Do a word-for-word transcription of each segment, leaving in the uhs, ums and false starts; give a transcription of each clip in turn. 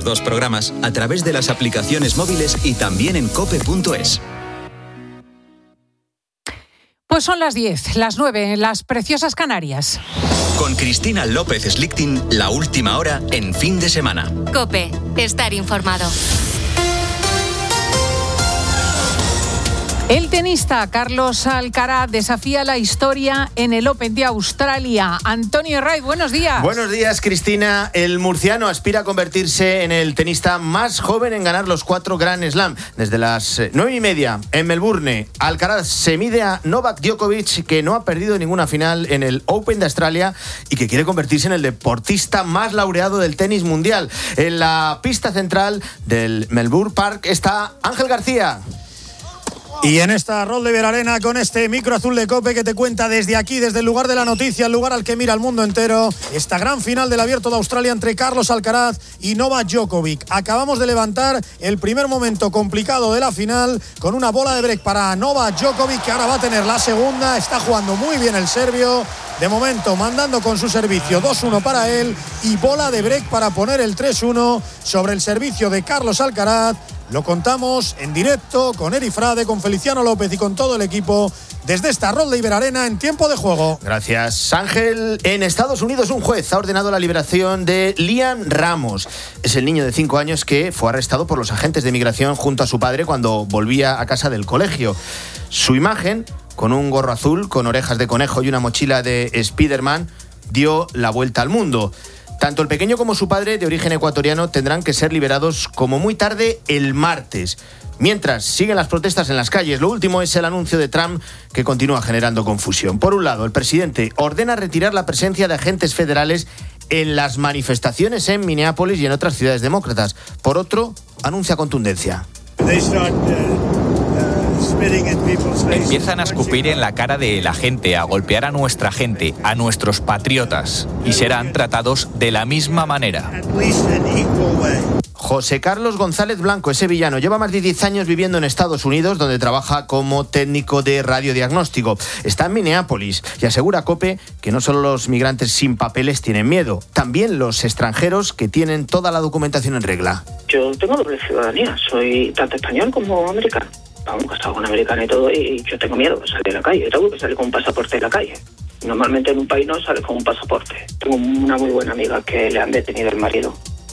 dos programas a través de las aplicaciones móviles y también en cope punto es. Pues son las diez, las nueve en las preciosas Canarias. Con Cristina López Slichting, la última hora en fin de semana. COPE, estar informado. El tenista Carlos Alcaraz desafía la historia en el Open de Australia. Antonio Herraiz, buenos días. Buenos días, Cristina. El murciano aspira a convertirse en el tenista más joven en ganar los cuatro Grand Slam. Desde las nueve y media en Melbourne, Alcaraz se mide a Novak Djokovic, que no ha perdido ninguna final en el Open de Australia y que quiere convertirse en el deportista más laureado del tenis mundial. En la pista central del Melbourne Park está Ángel García. Y en esta Rod Laver Arena, con este micro azul de COPE que te cuenta desde aquí, desde el lugar de la noticia, el lugar al que mira el mundo entero, esta gran final del Abierto de Australia entre Carlos Alcaraz y Novak Djokovic. Acabamos de levantar el primer momento complicado de la final con una bola de break para Novak Djokovic, que ahora va a tener la segunda. Está jugando muy bien el serbio, de momento mandando con su servicio dos uno para él, y bola de break para poner el tres uno sobre el servicio de Carlos Alcaraz. Lo contamos en directo con Eri Frade, con Feliciano López y con todo el equipo desde esta Rod Laver Arena en tiempo de juego. Gracias, Ángel. En Estados Unidos, un juez ha ordenado la liberación de Liam Ramos. Es el niño de cinco años que fue arrestado por los agentes de migración junto a su padre cuando volvía a casa del colegio. Su imagen, con un gorro azul, con orejas de conejo y una mochila de Spiderman, dio la vuelta al mundo. Tanto el pequeño como su padre, de origen ecuatoriano, tendrán que ser liberados como muy tarde el martes. Mientras siguen las protestas en las calles, lo último es el anuncio de Trump, que continúa generando confusión. Por un lado, el presidente ordena retirar la presencia de agentes federales en las manifestaciones en Minneapolis y en otras ciudades demócratas. Por otro, anuncia contundencia. Empiezan a escupir en la cara de la gente, a golpear a nuestra gente, a nuestros patriotas, y serán tratados de la misma manera. José Carlos González Blanco es sevillano. Lleva más de diez años viviendo en Estados Unidos, donde trabaja como técnico de radiodiagnóstico. Está en Minneapolis y asegura a COPE que no solo los migrantes sin papeles tienen miedo, también los extranjeros que tienen toda la documentación en regla. Yo tengo doble ciudadanía, soy tanto español como americano. Vamos, casado con americana y todo, y yo tengo miedo de salir a la calle. Yo tengo que salir con un pasaporte en la calle. Normalmente en un país no sales con un pasaporte. Tengo una muy buena amiga que le han detenido el marido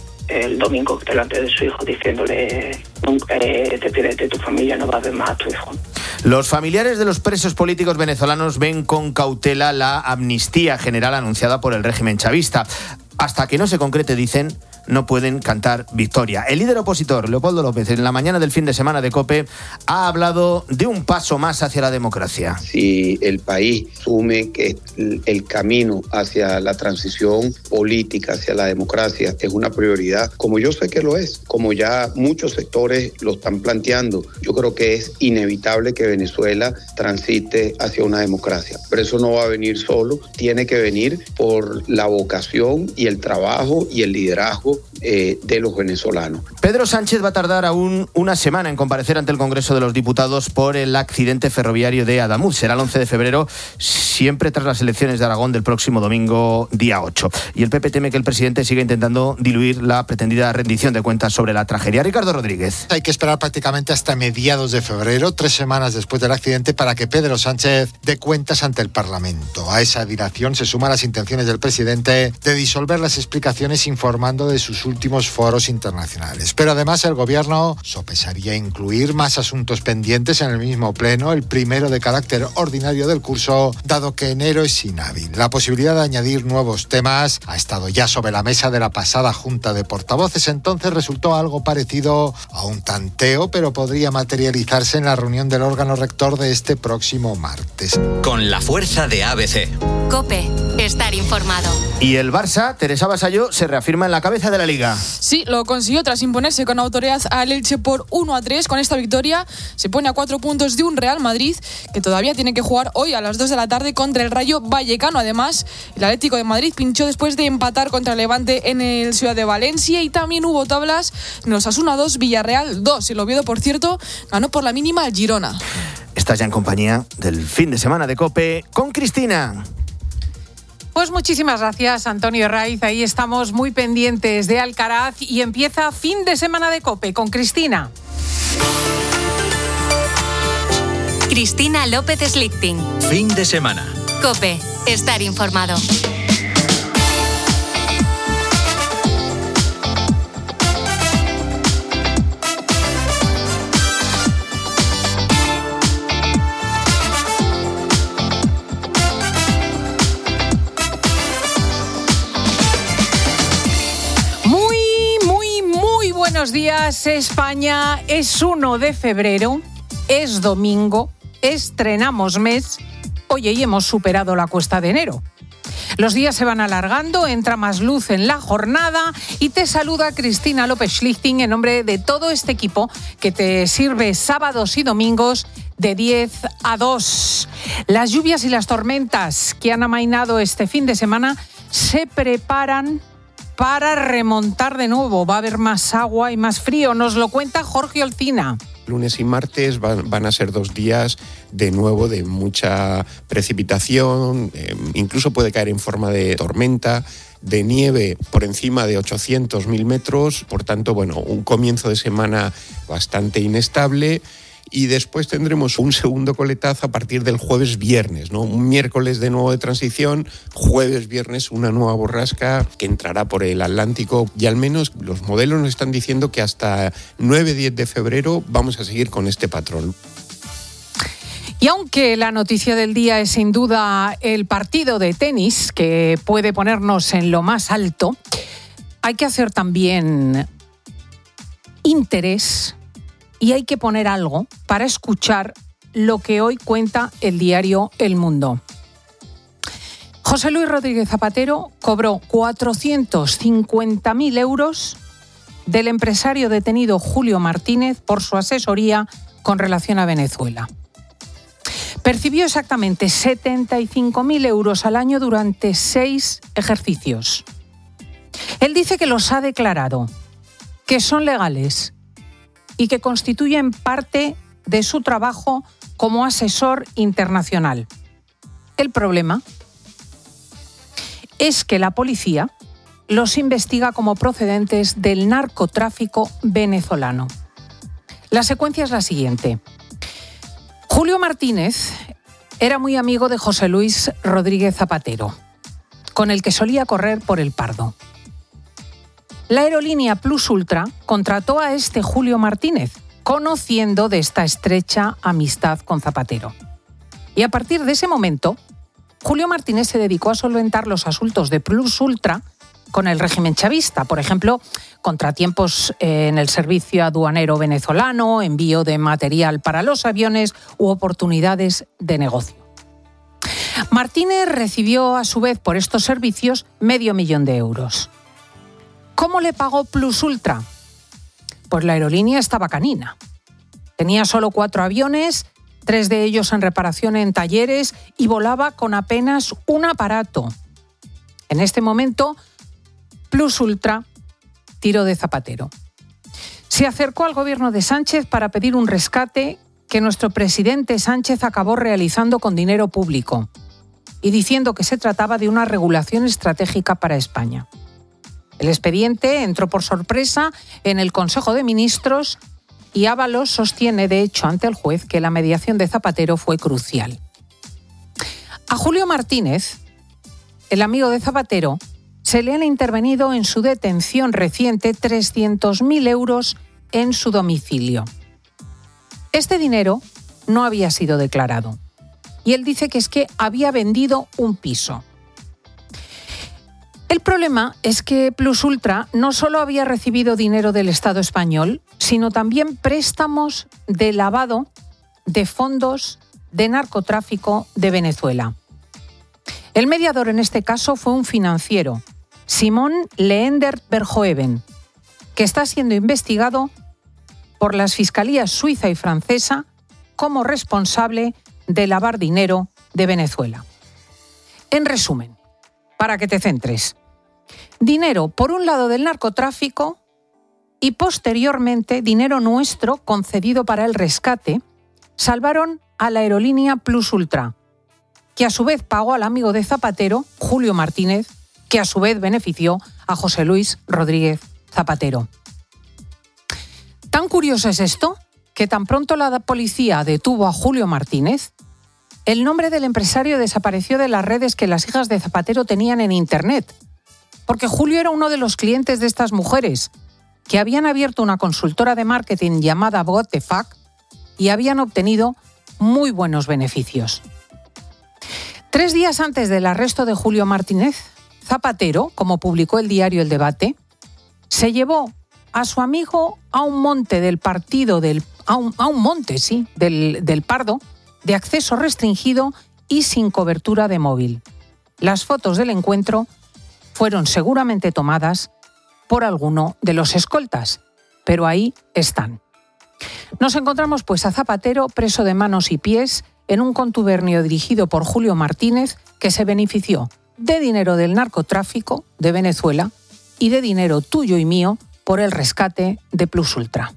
el domingo delante de su hijo, diciéndole: nunca eh, te pierdes de tu familia, no vas a ver más a tu hijo. Los familiares de los presos políticos venezolanos ven con cautela la amnistía general anunciada por el régimen chavista. Hasta que no se concrete, dicen, no pueden cantar victoria. El líder opositor, Leopoldo López, en la mañana del fin de semana de COPE, ha hablado de un paso más hacia la democracia. Si el país asume que el camino hacia la transición política, hacia la democracia, es una prioridad, como yo sé que lo es, como ya muchos sectores lo están planteando, yo creo que es inevitable que Venezuela transite hacia una democracia. Pero eso no va a venir solo, tiene que venir por la vocación y el trabajo y el liderazgo eh, de los venezolanos. Pedro Sánchez va a tardar aún una semana en comparecer ante el Congreso de los Diputados por el accidente ferroviario de Adamuz. Será el once de febrero, siempre tras las elecciones de Aragón del próximo domingo, día ocho. Y el P P teme que el presidente siga intentando diluir la pretendida rendición de cuentas sobre la tragedia. Ricardo Rodríguez. Hay que esperar prácticamente hasta mediados de febrero, tres semanas después del accidente, para que Pedro Sánchez dé cuentas ante el Parlamento. A esa dilación se suman las intenciones del presidente de disolver las explicaciones informando de sus últimos foros internacionales. Pero además el gobierno sopesaría incluir más asuntos pendientes en el mismo pleno, el primero de carácter ordinario del curso, dado que enero es inhábil. La posibilidad de añadir nuevos temas ha estado ya sobre la mesa de la pasada Junta de Portavoces. Entonces resultó algo parecido a un tanteo, pero podría materializarse en la reunión del órgano rector de este próximo martes. Con la fuerza de A B C. COPE, estar informado. Y el Barça, Teresa Basallo, se reafirma en la cabeza de la Liga. Sí, lo consiguió tras imponerse con autoridad al Elche por uno a tres. Con esta victoria se pone a cuatro puntos de un Real Madrid que todavía tiene que jugar hoy a las dos de la tarde contra el Rayo Vallecano. Además, el Atlético de Madrid pinchó después de empatar contra el Levante en el Ciudad de Valencia, y también hubo tablas en los Osasuna dos, Villarreal dos. El Oviedo, por cierto, ganó por la mínima al Girona. Estás ya en compañía del fin de semana de COPE con Cristina. Pues muchísimas gracias, Antonio Raiz. Ahí estamos muy pendientes de Alcaraz y empieza fin de semana de COPE con Cristina. Cristina López Slichting. Fin de semana. COPE. Estar informado. Buenos días, España. Es uno de febrero, es domingo, estrenamos mes. Oye, y hemos superado la cuesta de enero. Los días se van alargando, entra más luz en la jornada y te saluda Cristina López Slichting en nombre de todo este equipo que te sirve sábados y domingos de diez a dos. Las lluvias y las tormentas que han amainado este fin de semana se preparan para remontar de nuevo. Va a haber más agua y más frío. Nos lo cuenta Jorge Olcina. Lunes y martes van, van a ser dos días de nuevo de mucha precipitación, eh, incluso puede caer en forma de tormenta, de nieve por encima de ochocientos mil metros, por tanto, bueno, un comienzo de semana bastante inestable. Y después tendremos un segundo coletazo a partir del jueves viernes, ¿no? Un miércoles de nuevo de transición, jueves viernes una nueva borrasca que entrará por el Atlántico y al menos los modelos nos están diciendo que hasta nueve diez de febrero vamos a seguir con este patrón. Y aunque la noticia del día es sin duda el partido de tenis, que puede ponernos en lo más alto, hay que hacer también interés. Y hay que poner algo para escuchar lo que hoy cuenta el diario El Mundo. José Luis Rodríguez Zapatero cobró cuatrocientos cincuenta mil euros del empresario detenido Julio Martínez por su asesoría con relación a Venezuela. Percibió exactamente setenta y cinco mil euros al año durante seis ejercicios. Él dice que los ha declarado, que son legales y que constituyen parte de su trabajo como asesor internacional. El problema es que la policía los investiga como procedentes del narcotráfico venezolano. La secuencia es la siguiente. Julio Martínez era muy amigo de José Luis Rodríguez Zapatero, con el que solía correr por el Pardo. La aerolínea Plus Ultra contrató a este Julio Martínez, conociendo de esta estrecha amistad con Zapatero. Y a partir de ese momento, Julio Martínez se dedicó a solventar los asuntos de Plus Ultra con el régimen chavista, por ejemplo, contratiempos en el servicio aduanero venezolano, envío de material para los aviones u oportunidades de negocio. Martínez recibió a su vez por estos servicios medio millón de euros. ¿Cómo le pagó Plus Ultra? Pues la aerolínea estaba canina. Tenía solo cuatro aviones, tres de ellos en reparación en talleres y volaba con apenas un aparato. En este momento, Plus Ultra tiró de Zapatero. Se acercó al gobierno de Sánchez para pedir un rescate que nuestro presidente Sánchez acabó realizando con dinero público y diciendo que se trataba de una regulación estratégica para España. El expediente entró por sorpresa en el Consejo de Ministros y Ábalos sostiene, de hecho, ante el juez que la mediación de Zapatero fue crucial. A Julio Martínez, el amigo de Zapatero, se le han intervenido en su detención reciente trescientos mil euros en su domicilio. Este dinero no había sido declarado y él dice que es que había vendido un piso. El problema es que Plus Ultra no solo había recibido dinero del Estado español, sino también préstamos de lavado de fondos de narcotráfico de Venezuela. El mediador en este caso fue un financiero, Simón Leendert Verhoeven, que está siendo investigado por las fiscalías suiza y francesa como responsable de lavar dinero de Venezuela. En resumen, para que te centres, dinero por un lado del narcotráfico y posteriormente dinero nuestro concedido para el rescate salvaron a la aerolínea Plus Ultra. que a su vez pagó al amigo de Zapatero, Julio Martínez, que a su vez benefició a José Luis Rodríguez Zapatero. Tan curioso es esto que tan pronto la policía detuvo a Julio Martínez, el nombre del empresario desapareció de las redes que las hijas de Zapatero tenían en Internet, porque Julio era uno de los clientes de estas mujeres, que habían abierto una consultora de marketing llamada What the Fuck y habían obtenido muy buenos beneficios. Tres días antes del arresto de Julio Martínez, Zapatero, como publicó el diario El Debate, se llevó a su amigo a un monte del partido del a un, a un monte, sí, del, del Pardo, de acceso restringido y sin cobertura de móvil. Las fotos del encuentro fueron seguramente tomadas por alguno de los escoltas, pero ahí están. Nos encontramos pues a Zapatero preso de manos y pies en un contubernio dirigido por Julio Martínez, que se benefició de dinero del narcotráfico de Venezuela y de dinero tuyo y mío por el rescate de Plus Ultra.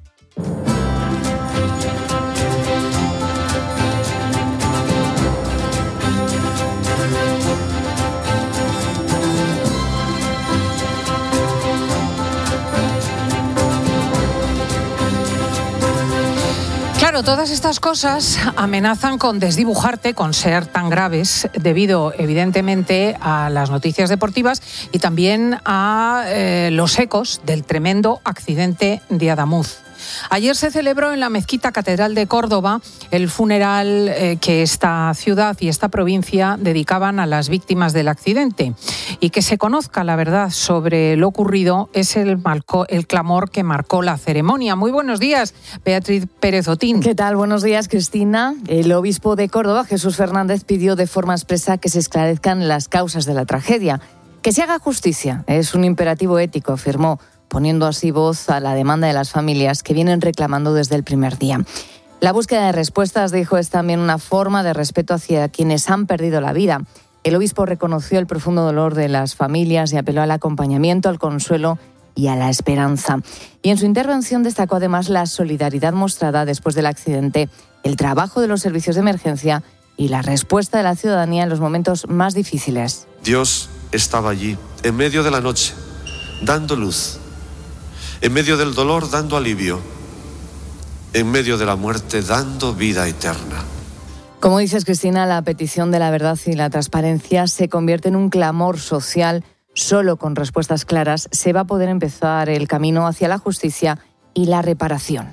Claro, todas estas cosas amenazan con desdibujarte, con ser tan graves, debido evidentemente a las noticias deportivas y también a eh, los ecos del tremendo accidente de Adamuz. Ayer se celebró en la Mezquita Catedral de Córdoba el funeral eh, que esta ciudad y esta provincia dedicaban a las víctimas del accidente. Y que se conozca la verdad sobre lo ocurrido es el, marco, el clamor que marcó la ceremonia. Muy buenos días, Beatriz Pérez Otín. ¿Qué tal? Buenos días, Cristina. El obispo de Córdoba, Jesús Fernández, pidió de forma expresa que se esclarezcan las causas de la tragedia. Que se haga justicia es un imperativo ético, afirmó, poniendo así voz a la demanda de las familias que vienen reclamando desde el primer día. La búsqueda de respuestas, dijo, es también una forma de respeto hacia quienes han perdido la vida. El obispo reconoció el profundo dolor de las familias y apeló al acompañamiento, al consuelo y a la esperanza. Y en su intervención destacó además la solidaridad mostrada después del accidente, el trabajo de los servicios de emergencia y la respuesta de la ciudadanía en los momentos más difíciles. Dios estaba allí, en medio de la noche, dando luz. En medio del dolor, dando alivio. En medio de la muerte, dando vida eterna. Como dices, Cristina, la petición de la verdad y la transparencia se convierte en un clamor social. Solo con respuestas claras se va a poder empezar el camino hacia la justicia y la reparación.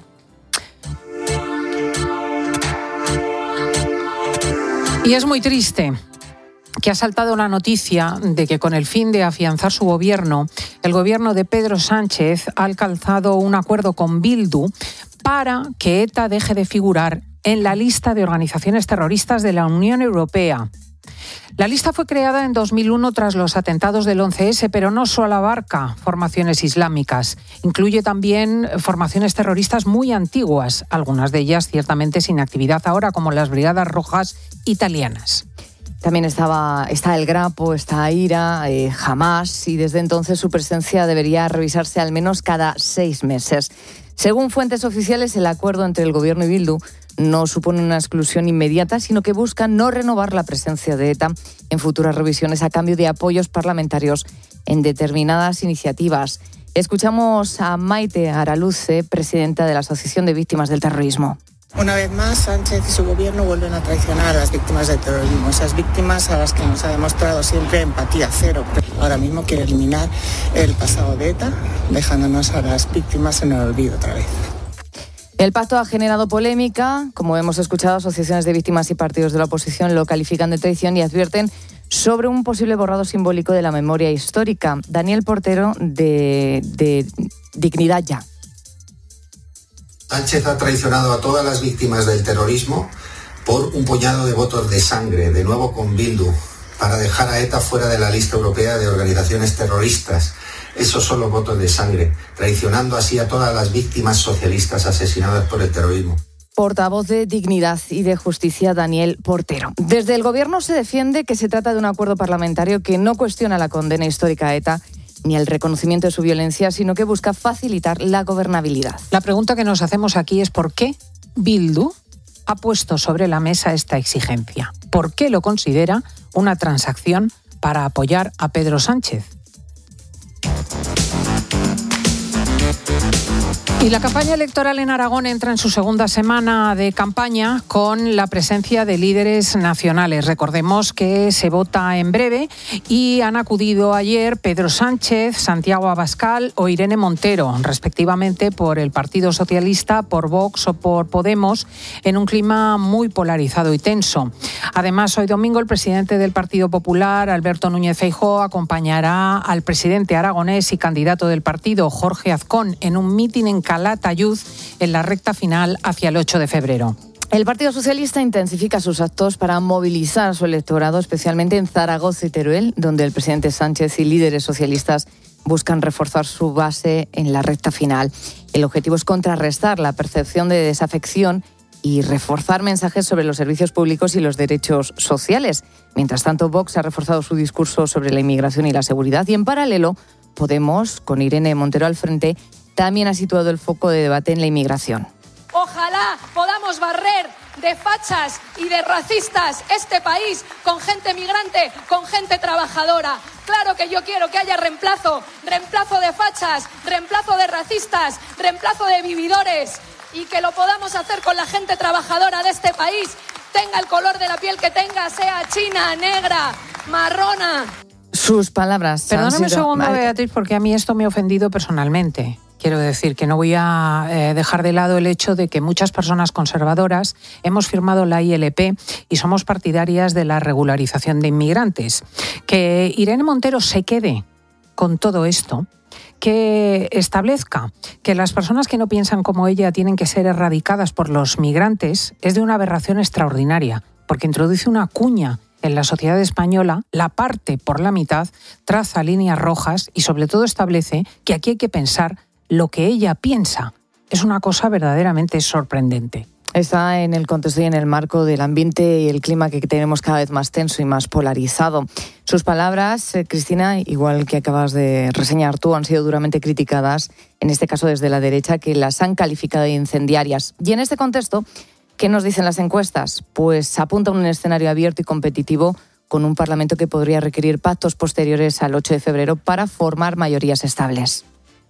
Y es muy triste que ha saltado la noticia de que con el fin de afianzar su gobierno, el gobierno de Pedro Sánchez ha alcanzado un acuerdo con Bildu para que ETA deje de figurar en la lista de organizaciones terroristas de la Unión Europea. La lista fue creada en dos mil uno tras los atentados del once ese, pero no solo abarca formaciones islámicas. Incluye también formaciones terroristas muy antiguas, algunas de ellas ciertamente sin actividad ahora, como las Brigadas Rojas italianas. También estaba, está el Grapo, está IRA, eh, Hamas, y desde entonces su presencia debería revisarse al menos cada seis meses. Según fuentes oficiales, el acuerdo entre el Gobierno y Bildu no supone una exclusión inmediata, sino que busca no renovar la presencia de ETA en futuras revisiones a cambio de apoyos parlamentarios en determinadas iniciativas. Escuchamos a Maite Araluce, presidenta de la Asociación de Víctimas del Terrorismo. Una vez más, Sánchez y su gobierno vuelven a traicionar a las víctimas del terrorismo, esas víctimas a las que nos ha demostrado siempre empatía cero. Ahora mismo quiere eliminar el pasado de ETA, dejándonos a las víctimas en el olvido otra vez. El pacto ha generado polémica. Como hemos escuchado, asociaciones de víctimas y partidos de la oposición lo califican de traición y advierten sobre un posible borrado simbólico de la memoria histórica. Daniel Portero, de, de Dignidad Ya. Sánchez ha traicionado a todas las víctimas del terrorismo por un puñado de votos de sangre, de nuevo con Bildu, para dejar a ETA fuera de la lista europea de organizaciones terroristas. Esos son los votos de sangre, traicionando así a todas las víctimas socialistas asesinadas por el terrorismo. Portavoz de Dignidad y de Justicia, Daniel Portero. Desde el Gobierno se defiende que se trata de un acuerdo parlamentario que no cuestiona la condena histórica a ETA ni el reconocimiento de su violencia, sino que busca facilitar la gobernabilidad. La pregunta que nos hacemos aquí es ¿por qué Bildu ha puesto sobre la mesa esta exigencia. ¿Por qué lo considera una transacción para apoyar a Pedro Sánchez? Y la campaña electoral en Aragón entra en su segunda semana de campaña con la presencia de líderes nacionales. Recordemos que se vota en breve y han acudido ayer Pedro Sánchez, Santiago Abascal o Irene Montero, respectivamente por el Partido Socialista, por Vox o por Podemos, en un clima muy polarizado y tenso. Además, hoy domingo el presidente del Partido Popular, Alberto Núñez Feijóo, acompañará al presidente aragonés y candidato del partido, Jorge Azcón, en un mitin en Calatayud en la recta final hacia el ocho de febrero. El Partido Socialista intensifica sus actos para movilizar a su electorado, especialmente en Zaragoza y Teruel, donde el presidente Sánchez y líderes socialistas buscan reforzar su base en la recta final. El objetivo es contrarrestar la percepción de desafección y reforzar mensajes sobre los servicios públicos y los derechos sociales. Mientras tanto, Vox ha reforzado su discurso sobre la inmigración y la seguridad y, en paralelo, Podemos, con Irene Montero al frente, también ha situado el foco de debate en la inmigración. Ojalá podamos barrer de fachas y de racistas este país con gente migrante, con gente trabajadora. Claro que yo quiero que haya reemplazo, reemplazo de fachas, reemplazo de racistas, reemplazo de vividores y que lo podamos hacer con la gente trabajadora de este país, tenga el color de la piel que tenga, sea china, negra, marrona. Sus palabras. Perdóname un segundo, Beatriz, porque a mí esto me ha ofendido personalmente. Quiero decir que no voy a eh, dejar de lado el hecho de que muchas personas conservadoras hemos firmado la I L P y somos partidarias de la regularización de inmigrantes. Que Irene Montero se quede con todo esto, que establezca que las personas que no piensan como ella tienen que ser erradicadas por los migrantes, es de una aberración extraordinaria, porque introduce una cuña en la sociedad española, la parte por la mitad, traza líneas rojas y sobre todo establece que aquí hay que pensar lo que ella piensa. Es una cosa verdaderamente sorprendente. Está en el contexto y en el marco del ambiente y el clima que tenemos cada vez más tenso y más polarizado. Sus palabras, eh, Cristina, igual que acabas de reseñar tú, han sido duramente criticadas, en este caso desde la derecha, que las han calificado de incendiarias. Y en este contexto, ¿qué nos dicen las encuestas? Pues apunta a un escenario abierto y competitivo con un Parlamento que podría requerir pactos posteriores al ocho de febrero para formar mayorías estables.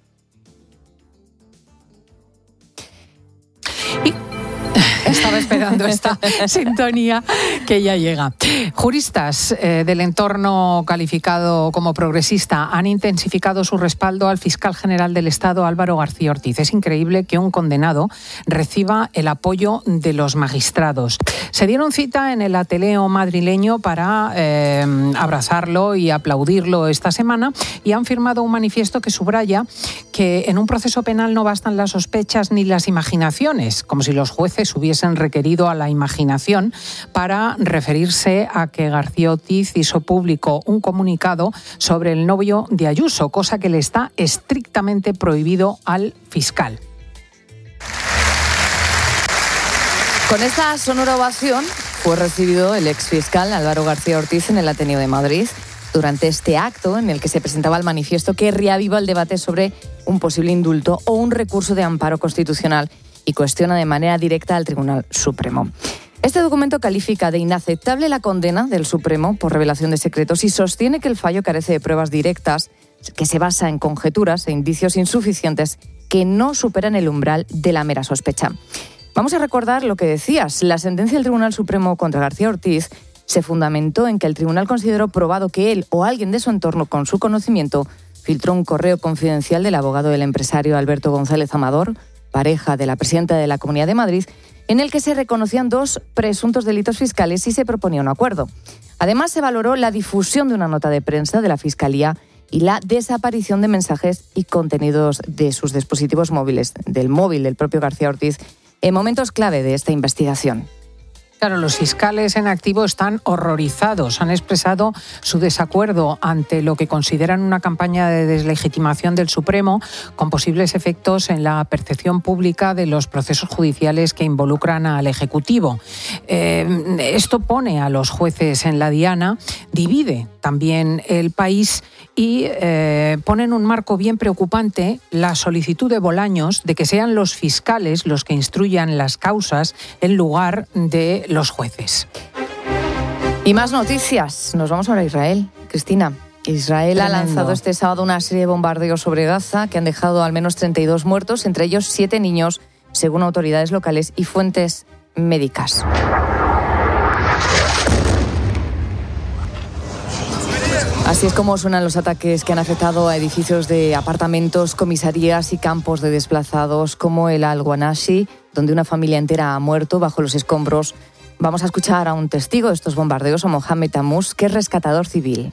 Estaba esperando esta sintonía que ya llega. Juristas eh, del entorno calificado como progresista han intensificado su respaldo al fiscal general del Estado, Álvaro García Ortiz. Es increíble que un condenado reciba el apoyo de los magistrados. Se dieron cita en el Ateneo madrileño para eh, abrazarlo y aplaudirlo esta semana y han firmado un manifiesto que subraya que en un proceso penal no bastan las sospechas ni las imaginaciones, como si los jueces hubiesen requerido a la imaginación para referirse a que García Ortiz hizo público un comunicado sobre el novio de Ayuso, cosa que le está estrictamente prohibido al fiscal. Con esta sonora ovación fue recibido el exfiscal Álvaro García Ortiz en el Ateneo de Madrid durante este acto en el que se presentaba el manifiesto que reaviva el debate sobre un posible indulto o un recurso de amparo constitucional y cuestiona de manera directa al Tribunal Supremo. Este documento califica de inaceptable la condena del Supremo por revelación de secretos y sostiene que el fallo carece de pruebas directas, que se basa en conjeturas e indicios insuficientes que no superan el umbral de la mera sospecha. Vamos a recordar lo que decías. La sentencia del Tribunal Supremo contra García Ortiz se fundamentó en que el tribunal consideró probado que él o alguien de su entorno con su conocimiento filtró un correo confidencial del abogado del empresario Alberto González Amador, pareja de la presidenta de la Comunidad de Madrid, en el que se reconocían dos presuntos delitos fiscales y se proponía un acuerdo. Además, se valoró la difusión de una nota de prensa de la Fiscalía y la desaparición de mensajes y contenidos de sus dispositivos móviles, del móvil del propio García Ortiz, en momentos clave de esta investigación. Claro, los fiscales en activo están horrorizados. Han expresado su desacuerdo ante lo que consideran una campaña de deslegitimación del Supremo con posibles efectos en la percepción pública de los procesos judiciales que involucran al Ejecutivo. Eh, esto pone a los jueces en la diana, divide también el país y eh, pone en un marco bien preocupante la solicitud de Bolaños de que sean los fiscales los que instruyan las causas en lugar de los jueces. Y más noticias. Nos vamos ahora a Israel. Cristina, Israel Tremendo. ha lanzado este sábado una serie de bombardeos sobre Gaza que han dejado al menos treinta y dos muertos, entre ellos siete niños, según autoridades locales y fuentes médicas. Así es como suenan los ataques que han afectado a edificios de apartamentos, comisarías y campos de desplazados como el Al-Wanashi, donde una familia entera ha muerto bajo los escombros. Vamos a escuchar a un testigo de estos bombardeos, a Mohamed Tamuz, que es rescatador civil.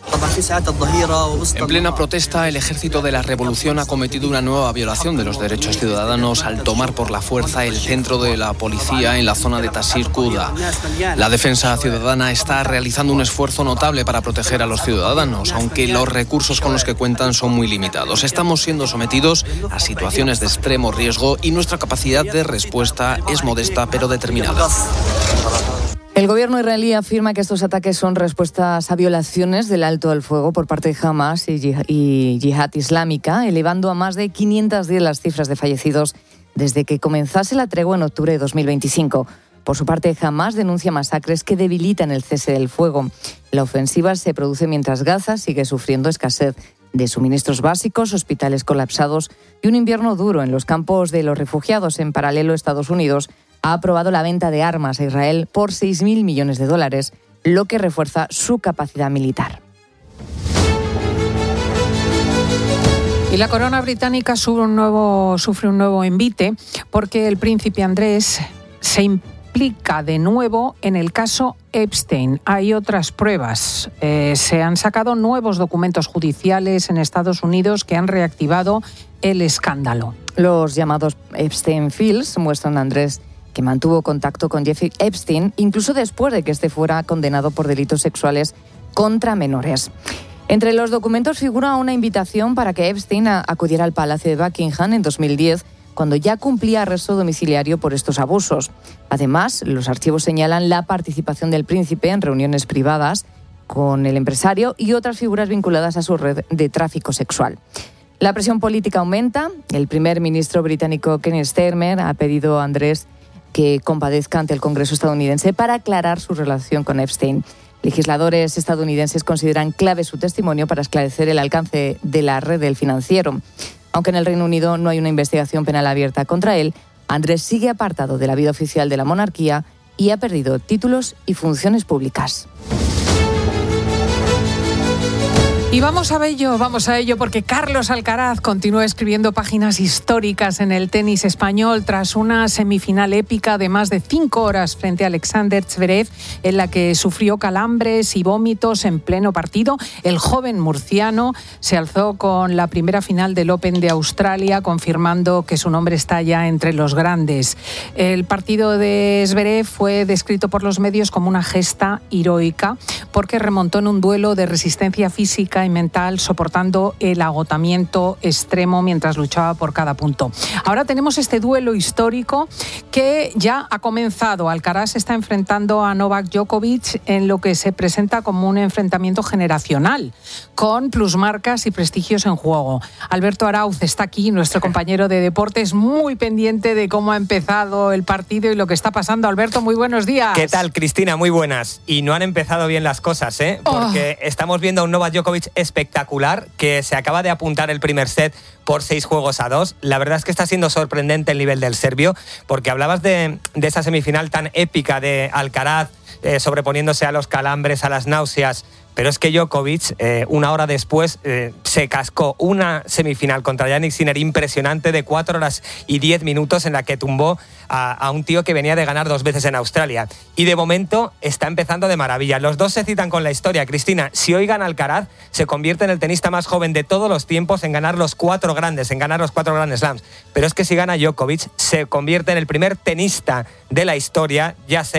En plena protesta, el ejército de la revolución ha cometido una nueva violación de los derechos ciudadanos al tomar por la fuerza el centro de la policía en la zona de Tasir Kuda. La defensa ciudadana está realizando un esfuerzo notable para proteger a los ciudadanos, aunque los recursos con los que cuentan son muy limitados. Estamos siendo sometidos a situaciones de extremo riesgo y nuestra capacidad de respuesta es modesta pero determinada. El gobierno israelí afirma que estos ataques son respuestas a violaciones del alto al fuego por parte de Hamas y Yihad Islámica, elevando a más de quinientos diez las cifras de fallecidos desde que comenzase la tregua en octubre de dos mil veinticinco. Por su parte, Hamas denuncia masacres que debilitan el cese del fuego. La ofensiva se produce mientras Gaza sigue sufriendo escasez de suministros básicos, hospitales colapsados y un invierno duro en los campos de los refugiados. En paralelo, Estados Unidos ha aprobado la venta de armas a Israel por seis mil millones de dólares, lo que refuerza su capacidad militar. Y la corona británica sufre un nuevo, sufre un nuevo envite porque el príncipe Andrés se implica de nuevo en el caso Epstein. Hay otras pruebas. Eh, se han sacado nuevos documentos judiciales en Estados Unidos que han reactivado el escándalo. Los llamados Epstein Files muestran a Andrés que mantuvo contacto con Jeffrey Epstein, incluso después de que este fuera condenado por delitos sexuales contra menores. Entre los documentos figura una invitación para que Epstein acudiera al Palacio de Buckingham en dos mil diez, cuando ya cumplía arresto domiciliario por estos abusos. Además, los archivos señalan la participación del príncipe en reuniones privadas con el empresario y otras figuras vinculadas a su red de tráfico sexual. La presión política aumenta. El primer ministro británico Keir Starmer ha pedido a Andrés que compadezca ante el Congreso estadounidense para aclarar su relación con Epstein. Legisladores estadounidenses consideran clave su testimonio para esclarecer el alcance de la red del financiero. Aunque en el Reino Unido no hay una investigación penal abierta contra él, Andrés sigue apartado de la vida oficial de la monarquía y ha perdido títulos y funciones públicas. Y vamos a ello, vamos a ello, porque Carlos Alcaraz continúa escribiendo páginas históricas en el tenis español tras una semifinal épica de más de cinco horas frente a Alexander Zverev, en la que sufrió calambres y vómitos en pleno partido. El joven murciano se alzó con la primera final del Open de Australia, confirmando que su nombre está ya entre los grandes. El partido de Zverev fue descrito por los medios como una gesta heroica, porque remontó en un duelo de resistencia física y mental, soportando el agotamiento extremo mientras luchaba por cada punto. Ahora tenemos este duelo histórico que ya ha comenzado. Alcaraz está enfrentando a Novak Djokovic en lo que se presenta como un enfrentamiento generacional, con plusmarcas y prestigios en juego. Alberto Arauz está aquí, nuestro compañero de deportes, muy pendiente de cómo ha empezado el partido y lo que está pasando. Alberto, muy buenos días. ¿Qué tal, Cristina? Muy buenas. Y no han empezado bien las cosas, ¿eh? Porque oh. estamos viendo a un Novak Djokovic espectacular que se acaba de apuntar el primer set por seis juegos a dos. La verdad es que está siendo sorprendente el nivel del serbio, porque hablabas de, de esa semifinal tan épica de Alcaraz eh, sobreponiéndose a los calambres, a las náuseas. Pero es que Djokovic, eh, una hora después, eh, se cascó una semifinal contra Jannik Sinner impresionante de cuatro horas y diez minutos en la que tumbó a, a un tío que venía de ganar dos veces en Australia. Y de momento está empezando de maravilla. Los dos se citan con la historia, Cristina. Si hoy gana Alcaraz, se convierte en el tenista más joven de todos los tiempos en ganar los cuatro grandes, en ganar los cuatro Grand Slams. Pero es que si gana Djokovic, se convierte en el primer tenista de la historia, ya sea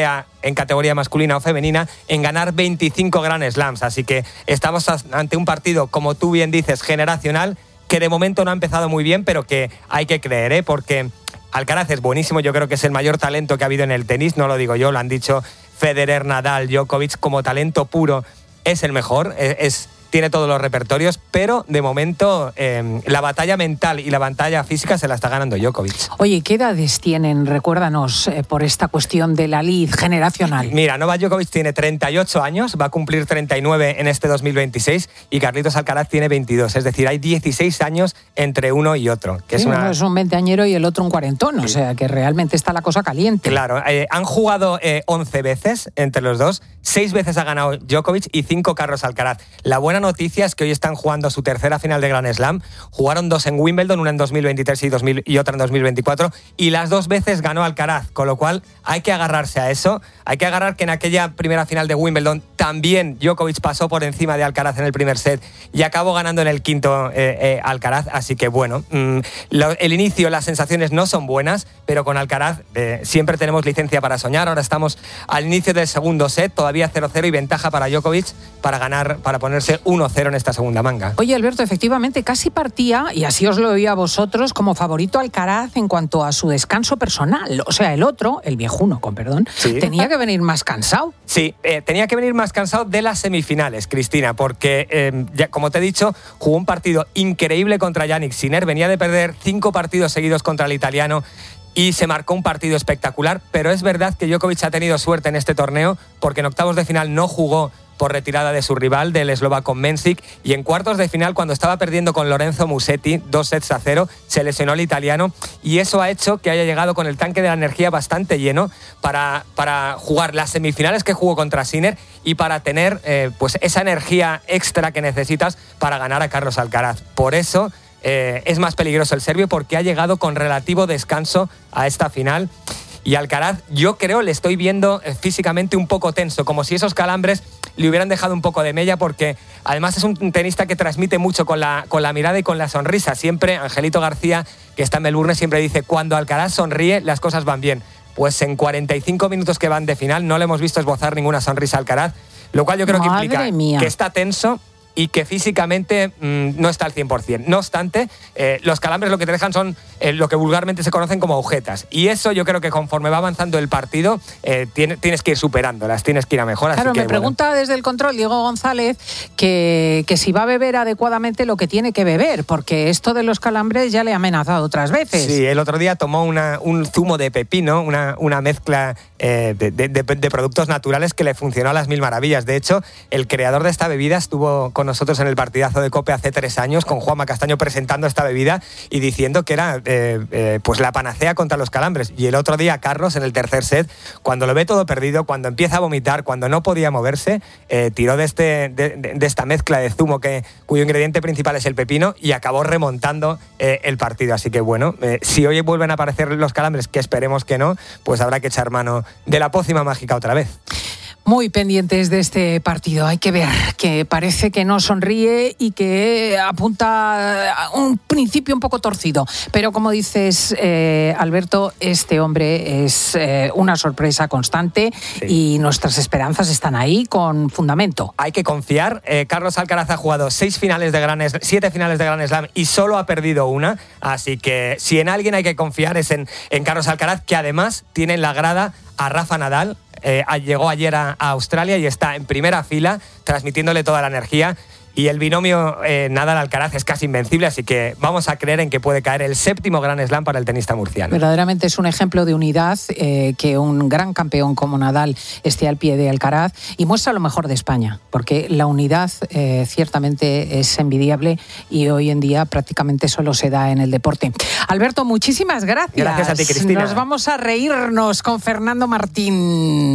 en categoría masculina o femenina en ganar veinticinco Grand Slams. Así que estamos ante un partido, como tú bien dices, generacional, que de momento no ha empezado muy bien, pero que hay que creer, ¿eh? Porque Alcaraz es buenísimo, yo creo que es el mayor talento que ha habido en el tenis, no lo digo yo, lo han dicho Federer, Nadal, Djokovic, como talento puro es el mejor, es... es tiene todos los repertorios, pero de momento eh, la batalla mental y la batalla física se la está ganando Djokovic. Oye, ¿qué edades tienen? Recuérdanos eh, por esta cuestión de la lid generacional. Mira, Novak Djokovic tiene treinta y ocho años, va a cumplir treinta y nueve en este dos mil veintiséis y Carlitos Alcaraz tiene veintidós, es decir, hay dieciséis años entre uno y otro. Que sí, es una... uno es un veinteañero y el otro un cuarentón, sí. O sea que realmente está la cosa caliente. Claro, eh, han jugado eh, once veces entre los dos, seis veces ha ganado Djokovic y cinco Carlos Alcaraz. La buena noticia es que hoy están jugando su tercera final de Grand Slam. Jugaron dos en Wimbledon, una en dos mil veintitrés y, dos mil, y otra en dos mil veinticuatro, y las dos veces ganó Alcaraz, con lo cual hay que agarrarse a eso. Hay que agarrar que en aquella primera final de Wimbledon también Djokovic pasó por encima de Alcaraz en el primer set y acabó ganando en el quinto eh, eh, Alcaraz. Así que bueno, mmm, lo, el inicio, las sensaciones no son buenas, pero con Alcaraz eh, siempre tenemos licencia para soñar. Ahora estamos al inicio del segundo set, todavía cero cero y ventaja para Djokovic para ganar, para ponerse uno cero en esta segunda manga. Oye, Alberto, efectivamente casi partía, y así os lo oí a vosotros, como favorito Alcaraz en cuanto a su descanso personal. O sea, el otro, el viejuno, con perdón, ¿sí? Tenía que venir más cansado. Sí, eh, tenía que venir más cansado de las semifinales, Cristina, porque, eh, ya, como te he dicho, jugó un partido increíble contra Jannik Sinner, venía de perder cinco partidos seguidos contra el italiano y se marcó un partido espectacular, pero es verdad que Djokovic ha tenido suerte en este torneo porque en octavos de final no jugó por retirada de su rival, del eslovaco Mensik, y en cuartos de final, cuando estaba perdiendo con Lorenzo Musetti, dos sets a cero, se lesionó el italiano, y eso ha hecho que haya llegado con el tanque de la energía bastante lleno para, para jugar las semifinales que jugó contra Sinner y para tener eh, pues esa energía extra que necesitas para ganar a Carlos Alcaraz. Por eso eh, es más peligroso el serbio, porque ha llegado con relativo descanso a esta final. Y Alcaraz, yo creo, le estoy viendo físicamente un poco tenso, como si esos calambres le hubieran dejado un poco de mella, porque además es un tenista que transmite mucho con la, con la mirada y con la sonrisa. Siempre, Angelito García, que está en Melbourne, siempre dice, cuando Alcaraz sonríe, las cosas van bien. Pues en cuarenta y cinco minutos que van de final no le hemos visto esbozar ninguna sonrisa a Alcaraz, lo cual yo creo Madre que implica mía. que está tenso y que físicamente mmm, no está al cien por ciento. No obstante, eh, los calambres lo que te dejan son eh, lo que vulgarmente se conocen como agujetas. Y eso yo creo que conforme va avanzando el partido, eh, tiene, tienes que ir superándolas, tienes que ir a mejor. Claro, así que, me pregunta bueno. desde el control Diego González que, que si va a beber adecuadamente lo que tiene que beber, porque esto de los calambres ya le ha amenazado otras veces. Sí, el otro día tomó una, un zumo de pepino, una, una mezcla eh, de, de, de, de productos naturales que le funcionó a las mil maravillas. De hecho, el creador de esta bebida estuvo con nosotros en el partidazo de COPE hace tres años con Juanma Castaño presentando esta bebida y diciendo que era eh, eh, pues la panacea contra los calambres. Y el otro día Carlos, en el tercer set, cuando lo ve todo perdido, cuando empieza a vomitar, cuando no podía moverse, eh, tiró de, este, de, de esta mezcla de zumo que, cuyo ingrediente principal es el pepino, y acabó remontando eh, el partido. Así que bueno, eh, si hoy vuelven a aparecer los calambres, que esperemos que no, pues habrá que echar mano de la pócima mágica otra vez. Muy pendientes de este partido. Hay que ver que parece que no sonríe y que apunta a un principio un poco torcido. Pero como dices, eh, Alberto, este hombre es eh, una sorpresa constante, sí. Y nuestras esperanzas están ahí con fundamento. Hay que confiar. Eh, Carlos Alcaraz ha jugado seis finales de Grand Slam, siete finales de Grand Slam y solo ha perdido una. Así que si en alguien hay que confiar es en, en Carlos Alcaraz, que además tiene en la grada a Rafa Nadal. Eh, llegó ayer a, a Australia y está en primera fila transmitiéndole toda la energía, y el binomio eh, Nadal-Alcaraz es casi invencible, así que vamos a creer en que puede caer el séptimo Grand Slam para el tenista murciano. Verdaderamente es un ejemplo de unidad, eh, que un gran campeón como Nadal esté al pie de Alcaraz, y muestra lo mejor de España, porque la unidad eh, ciertamente es envidiable y hoy en día prácticamente solo se da en el deporte. Alberto, muchísimas gracias. Gracias a ti, Cristina. Nos vamos a reírnos con Fernando Martín.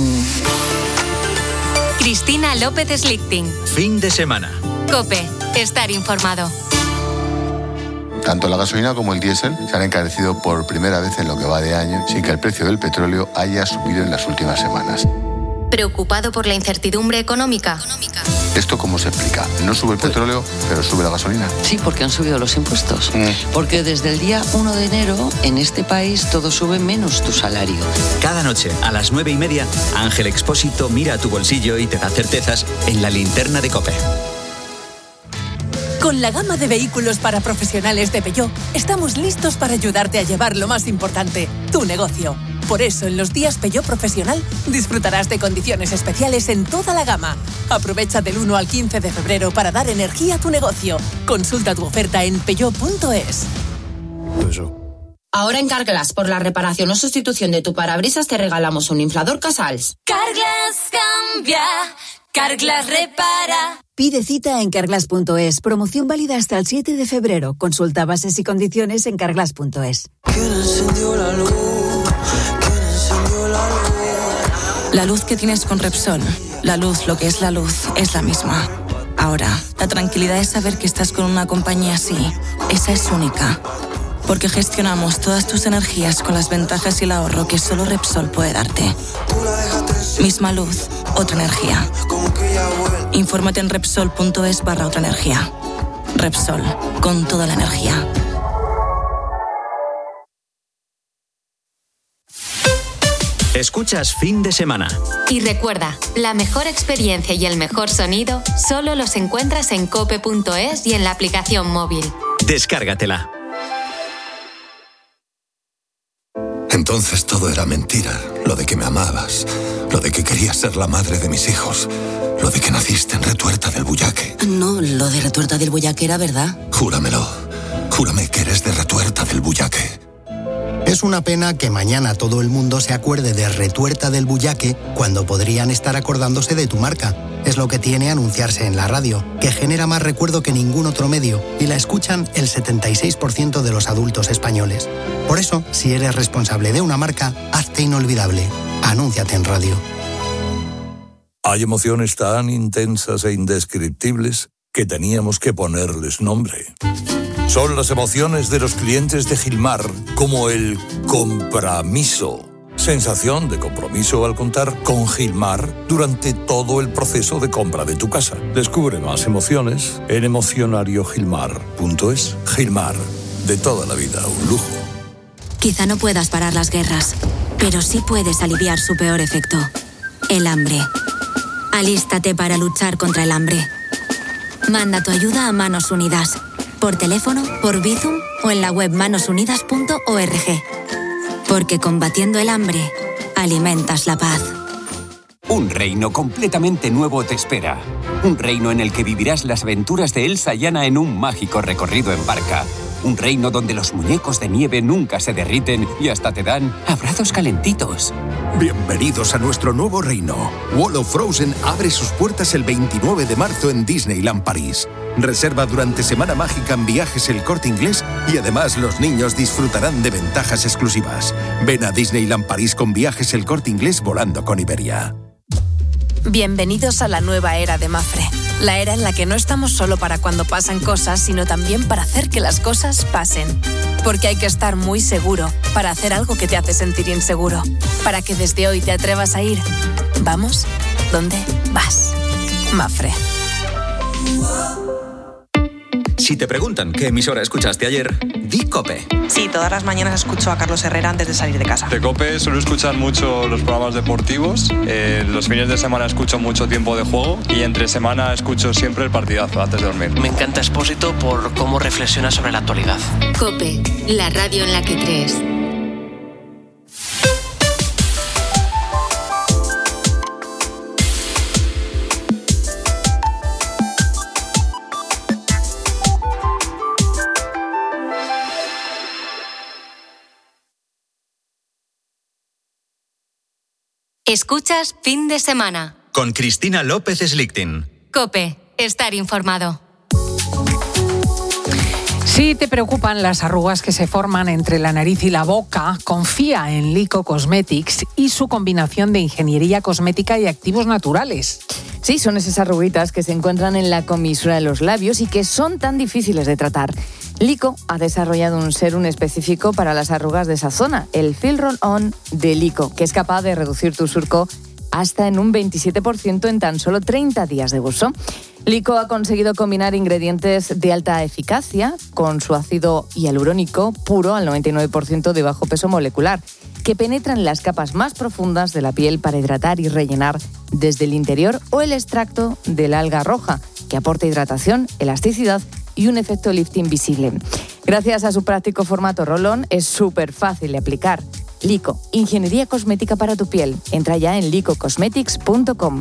Cristina López Slichting. Fin de semana. COPE. Estar informado. Tanto la gasolina como el diésel se han encarecido por primera vez en lo que va de año, sin que el precio del petróleo haya subido en las últimas semanas. ¿Preocupado por la incertidumbre económica? ¿Esto cómo se explica? No sube el petróleo, pero sube la gasolina. Sí, porque han subido los impuestos. Mm. Porque desde el día uno de enero, en este país, todo sube menos tu salario. Cada noche, a las nueve y media, Ángel Expósito mira a tu bolsillo y te da certezas en la linterna de COPE. Con la gama de vehículos para profesionales de Peugeot, estamos listos para ayudarte a llevar lo más importante, tu negocio. Por eso, en los días Peugeot Profesional, disfrutarás de condiciones especiales en toda la gama. Aprovecha del uno al quince de febrero para dar energía a tu negocio. Consulta tu oferta en peugeot punto es. Ahora en Carglass, por la reparación o sustitución de tu parabrisas, te regalamos un inflador Casals. Carglass cambia, Carglass repara. Pide cita en carglass punto es. Promoción válida hasta el siete de febrero. Consulta bases y condiciones en carglass punto es. La luz que tienes con Repsol, la luz, lo que es la luz, es la misma. Ahora, la tranquilidad es saber que estás con una compañía así. Esa es única. Porque gestionamos todas tus energías con las ventajas y el ahorro que solo Repsol puede darte. Misma luz, otra energía. Infórmate en repsol punto es barra otra energía. Repsol, con toda la energía. Escuchas Fin de Semana. Y recuerda, la mejor experiencia y el mejor sonido solo los encuentras en cope punto es y en la aplicación móvil. Descárgatela. Entonces todo era mentira. Lo de que me amabas, lo de que querías ser la madre de mis hijos, lo de que naciste en Retuerta del Bullaque. No, lo de Retuerta del Bullaque era verdad. Júramelo. Júrame que eres de Retuerta del Bullaque. Es una pena que mañana todo el mundo se acuerde de Retuerta del Bullaque cuando podrían estar acordándose de tu marca. Es lo que tiene anunciarse en la radio, que genera más recuerdo que ningún otro medio y la escuchan el setenta y seis por ciento de los adultos españoles. Por eso, si eres responsable de una marca, hazte inolvidable. Anúnciate en radio. Hay emociones tan intensas e indescriptibles que teníamos que ponerles nombre. Son las emociones de los clientes de Gilmar, como el compromiso. Sensación de compromiso al contar con Gilmar durante todo el proceso de compra de tu casa. Descubre más emociones en emocionario gilmar punto es. Gilmar, de toda la vida, un lujo. Quizá no puedas parar las guerras, pero sí puedes aliviar su peor efecto, el hambre. Alístate para luchar contra el hambre. Manda tu ayuda a Manos Unidas. Por teléfono, por Bizum o en la web manos unidas punto org. Porque combatiendo el hambre, alimentas la paz. Un reino completamente nuevo te espera. Un reino en el que vivirás las aventuras de Elsa y Anna en un mágico recorrido en barca. Un reino donde los muñecos de nieve nunca se derriten y hasta te dan abrazos calentitos. Bienvenidos a nuestro nuevo reino. World of Frozen abre sus puertas el veintinueve de marzo en Disneyland París. Reserva durante Semana Mágica en Viajes El Corte Inglés y además los niños disfrutarán de ventajas exclusivas. Ven a Disneyland París con Viajes El Corte Inglés volando con Iberia. Bienvenidos a la nueva era de Mafre. La era en la que no estamos solo para cuando pasan cosas, sino también para hacer que las cosas pasen. Porque hay que estar muy seguro para hacer algo que te hace sentir inseguro. Para que desde hoy te atrevas a ir. Vamos, ¿dónde vas? Mafre. Si te preguntan qué emisora escuchaste ayer, di COPE. Sí, todas las mañanas escucho a Carlos Herrera antes de salir de casa. De COPE suelo escuchar mucho los programas deportivos. Eh, los fines de semana escucho mucho Tiempo de Juego y entre semana escucho siempre el partidazo antes de dormir. Me encanta Expósito por cómo reflexiona sobre la actualidad. COPE, la radio en la que crees. Escuchas Fin de Semana. Con Cristina López Slichting. COPE, estar informado. Si te preocupan las arrugas que se forman entre la nariz y la boca, confía en Lyko Cosmetics y su combinación de ingeniería cosmética y activos naturales. Sí, son esas arruguitas que se encuentran en la comisura de los labios y que son tan difíciles de tratar. Lyko ha desarrollado un serum específico para las arrugas de esa zona, el Fil Roll On de Lyko, que es capaz de reducir tu surco hasta en un veintisiete por ciento en tan solo treinta días de uso. Lico ha conseguido combinar ingredientes de alta eficacia con su ácido hialurónico puro al noventa y nueve por ciento de bajo peso molecular, que penetran las capas más profundas de la piel para hidratar y rellenar desde el interior, o el extracto del alga roja, que aporta hidratación, elasticidad y un efecto lifting visible. Gracias a su práctico formato rolón, es súper fácil de aplicar. Lico, ingeniería cosmética para tu piel. Entra ya en lico cosmetics punto com.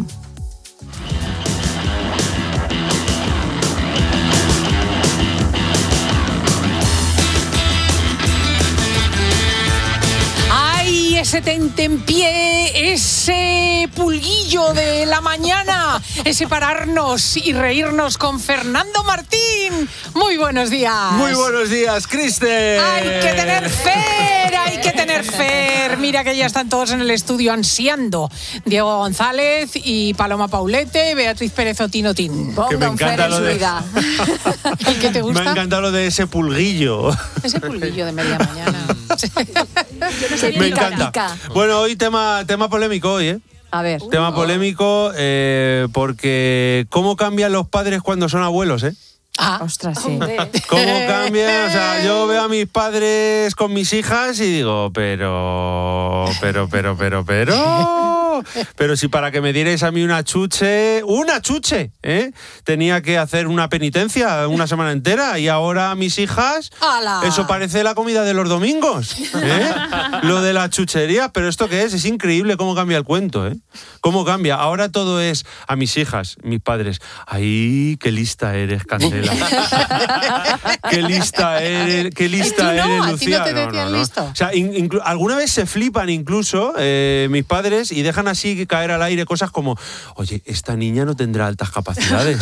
Ese tentempié, ese pulguillo de la mañana, ese pararnos y reírnos con Fernando Martín. Muy buenos días. Muy buenos días, Kristen. Hay que tener fer, hay que tener fer. Mira que ya están todos en el estudio ansiando. Diego González y Paloma Paulete, Beatriz Pérez Otinotín. Que me encanta lo de... ¿El que te gusta? Me ha encantado lo de ese pulguillo. Ese pulguillo de media mañana. Me encanta. Bueno, hoy tema, tema polémico hoy, ¿eh? A ver. Tema polémico eh, porque cómo cambian los padres cuando son abuelos, ¿eh? Ah, ostras, sí. ¿Cómo cambian? O sea, yo veo a mis padres con mis hijas y digo, pero, pero, pero, pero, pero... Pero si para que me dierais a mí una chuche, una chuche, ¿eh? Tenía que hacer una penitencia una semana entera, y ahora mis hijas, ¡Hala! Eso parece la comida de los domingos, ¿eh? Lo de la chuchería, pero ¿esto qué es? Es increíble cómo cambia el cuento, ¿eh? Cómo cambia. Ahora todo es a mis hijas, mis padres. ¡Ay, qué lista eres, Candela! ¡Qué lista eres, qué lista ¿Y tú no? eres, ¿A ti Lucía! no te No, decían no, no. listo? O sea, in, inclu- alguna vez se flipan incluso eh, mis padres y dejan así caer al aire cosas como, oye, esta niña no tendrá altas capacidades.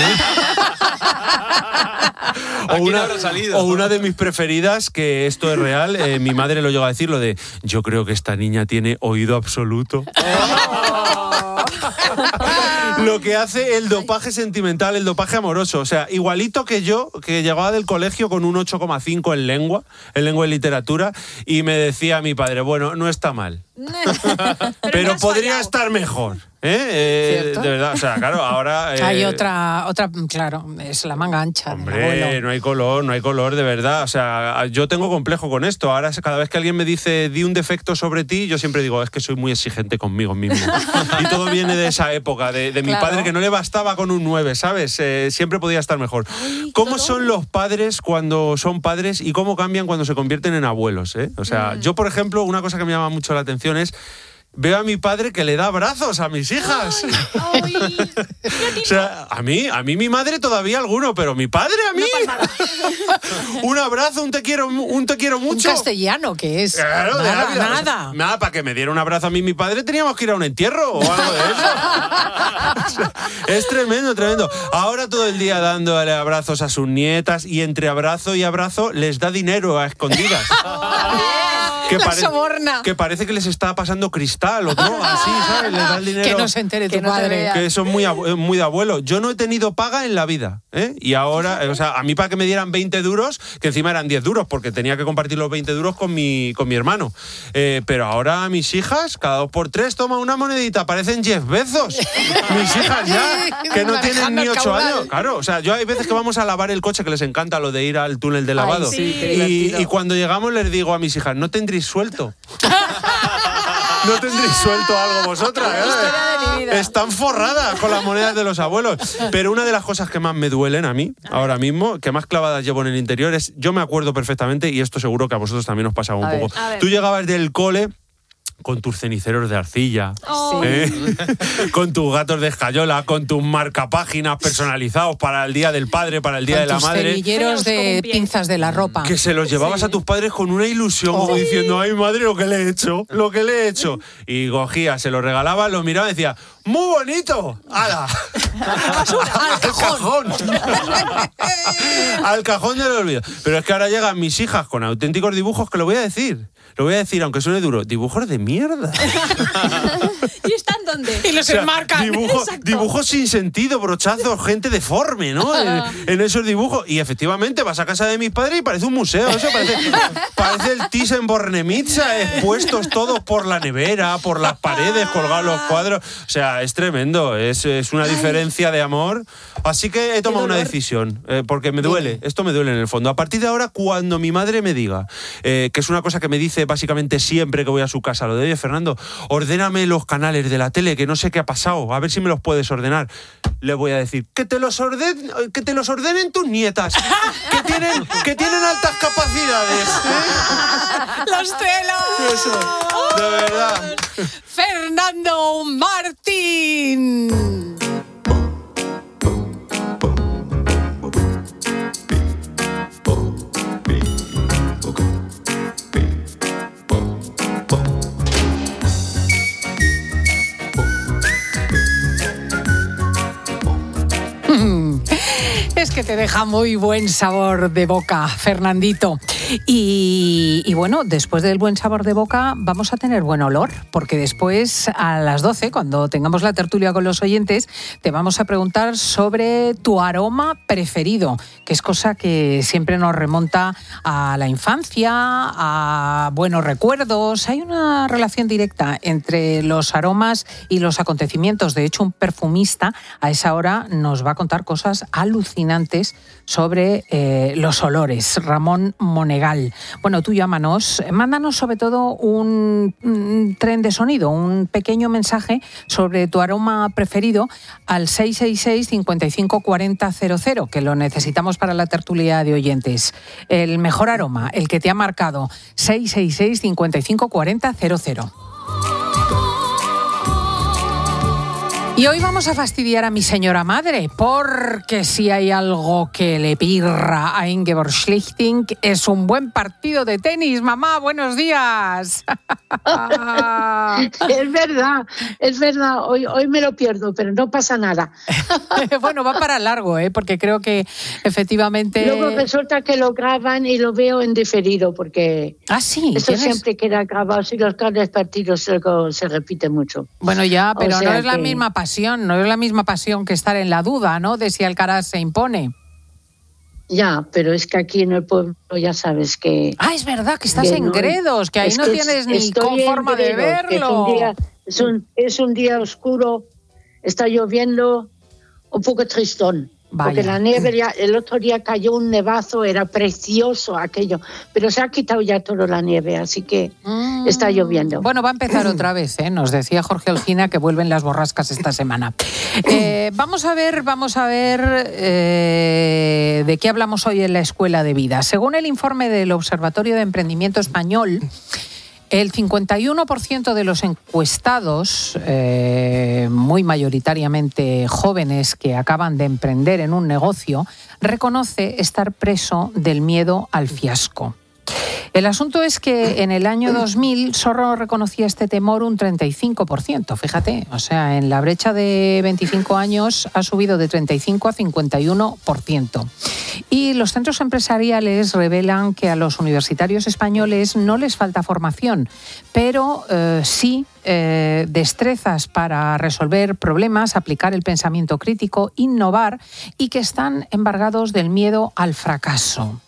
O una, o una de mis preferidas, que esto es real, eh, mi madre lo llegó a decir, lo de, yo creo que esta niña tiene oído absoluto. Lo que hace el dopaje sentimental, el dopaje amoroso. O sea, igualito que yo, que llegaba del colegio con un ocho coma cinco en lengua, en lengua y literatura, y me decía mi padre, bueno, no está mal, pero, pero podría fallado. estar mejor. ¿Eh? Eh, de verdad, o sea, claro, ahora... Eh, hay otra, otra, claro, es la manga ancha. Hombre, no hay color, no hay color, de verdad. O sea, yo tengo complejo con esto. Ahora, cada vez que alguien me dice, di un defecto sobre ti, yo siempre digo, es que soy muy exigente conmigo mismo. Y todo viene de esa época, de, de mi claro. padre, que no le bastaba con un nueve, ¿sabes? Eh, siempre podía estar mejor. Ay, ¿Cómo todo? Son los padres cuando son padres y cómo cambian cuando se convierten en abuelos? ¿eh? O sea, mm. yo, por ejemplo, una cosa que me llama mucho la atención es... Veo a mi padre que le da abrazos a mis hijas. Ay, ay, o sea, a mí, a mí mi madre todavía alguno, pero mi padre a mí. No un abrazo, un te quiero, un te quiero mucho. Un castellano, ¿qué es? Claro, nada, de la, nada. Nada, para que me diera un abrazo a mí mi padre teníamos que ir a un entierro o algo de eso. O sea, es tremendo, tremendo. Ahora todo el día dándole abrazos a sus nietas, y entre abrazo y abrazo les da dinero a escondidas. Que, pare- que parece que les está pasando cristal o no, así, ¿sabes? Les da el dinero. Que no se entere tu padre. Que son muy, abu- muy de abuelo. Yo no he tenido paga en la vida, ¿eh? Y ahora, o sea, a mí para que me dieran veinte duros, que encima eran diez duros, porque tenía que compartir los veinte duros con mi, con mi hermano. Eh, pero ahora mis hijas, cada dos por tres, toma una monedita, parecen Jeff Bezos. Mis hijas ya, que no tienen ni ocho años. Claro, o sea, yo hay veces que vamos a lavar el coche, que les encanta lo de ir al túnel de lavado. Ay, sí, y, y cuando llegamos les digo a mis hijas, no tendréis suelto. No tendréis suelto algo vosotras, ¿eh? Están forradas con las monedas de los abuelos. Pero una de las cosas que más me duelen a mí, ahora mismo, que más clavadas llevo en el interior, es, yo me acuerdo perfectamente, y esto seguro que a vosotros también os pasaba un a poco. Ver, Tú llegabas del cole con tus ceniceros de arcilla, oh. ¿eh? Con tus gatos de escayola, con tus marcapáginas personalizados para el Día del Padre, para el Día con de la tus Madre. Cenilleros de pinzas de la ropa. Que se los llevabas sí. a tus padres con una ilusión, oh. como diciendo, ay madre, lo que le he hecho, lo que le he hecho. Y cogía, se lo regalaba, lo miraba y decía, ¡Muy bonito! ¡Hala! ¡Al cajón! Al cajón del olvido. Pero es que ahora llegan mis hijas con auténticos dibujos que lo voy a decir. Lo voy a decir, aunque suene duro. Dibujos de mierda. ¿Y están dónde? Y los O sea, enmarcan. Dibujo, dibujos sin sentido, brochazos, gente deforme, ¿no? En, en esos dibujos. Y efectivamente vas a casa de mis padres y parece un museo. Eso parece, parece el Thyssen-Bornemisza, expuestos todos por la nevera, por las paredes, colgados los cuadros. O sea, es tremendo. Es, es una diferencia de amor. Así que he tomado una decisión, eh, porque me duele. Esto me duele en el fondo. A partir de ahora, cuando mi madre me diga, eh, que es una cosa que me dice básicamente siempre que voy a su casa, lo de, oye, Fernando, ordéname los canales de la tele, que no sé qué ha pasado, a ver si me los puedes ordenar. Le voy a decir, que te los ordenen, que te los ordenen tus nietas, que tienen, que tienen altas capacidades. ¿eh? ¡Los celos! Eso, de verdad. Fernando Martín. Es que te deja muy buen sabor de boca, Fernandito. Y, y bueno, después del buen sabor de boca vamos a tener buen olor, porque después a las doce, cuando tengamos la tertulia con los oyentes, te vamos a preguntar sobre tu aroma preferido, que es cosa que siempre nos remonta a la infancia, a buenos recuerdos. Hay una relación directa entre los aromas y los acontecimientos. De hecho, un perfumista a esa hora nos va a contar cosas alucinantes sobre eh, los olores. Ramón Monegal. Bueno, tú llámanos, mándanos sobre todo un, un tren de sonido, un pequeño mensaje sobre tu aroma preferido al seis seis seis, cinco cinco cuatro cero cero cero, que lo necesitamos para la tertulia de oyentes. El mejor aroma, el que te ha marcado, seis seis seis, cinco cinco cuatro cero cero. Y hoy vamos a fastidiar a mi señora madre, porque si hay algo que le pirra a Ingeborg Schlichting es un buen partido de tenis. Mamá, buenos días. Es verdad, es verdad. Hoy, hoy me lo pierdo, pero no pasa nada. Bueno, va para largo, ¿eh? Porque creo que efectivamente... Luego resulta que lo graban y lo veo en diferido, porque ah, sí, eso ¿tienes? Siempre queda grabado. Si los grandes partidos luego se repite mucho. Bueno, ya, pero O sea no es la que... misma pasión. No es la misma pasión que estar en la duda, ¿no? De si Alcaraz se impone. Ya, pero es que aquí en el pueblo ya sabes que... Ah, es verdad que estás que en no, Gredos, que ahí es no que tienes ni estoy en forma de Gredos, que verlo. Es un, día, es, un, es un día oscuro, está lloviendo, un poco tristón. Vaya. Porque la nieve, ya, el otro día cayó un nevazo, era precioso aquello, pero se ha quitado ya toda la nieve, así que mm. está lloviendo. Bueno, va a empezar otra vez, ¿eh? Nos decía Jorge Olgina que vuelven las borrascas esta semana. Eh, vamos a ver, vamos a ver eh, de qué hablamos hoy en la Escuela de Vida. Según el informe del Observatorio de Emprendimiento Español, el cincuenta y uno por ciento de los encuestados, eh, muy mayoritariamente jóvenes que acaban de emprender en un negocio, reconoce estar preso del miedo al fiasco. El asunto es que en el año dos mil solo reconocía este temor un treinta y cinco por ciento, fíjate, o sea, en la brecha de veinticinco años ha subido de treinta y cinco a cincuenta y uno por ciento. Y los centros empresariales revelan que a los universitarios españoles no les falta formación, pero eh, sí eh, destrezas para resolver problemas, aplicar el pensamiento crítico, innovar, y que están embargados del miedo al fracaso.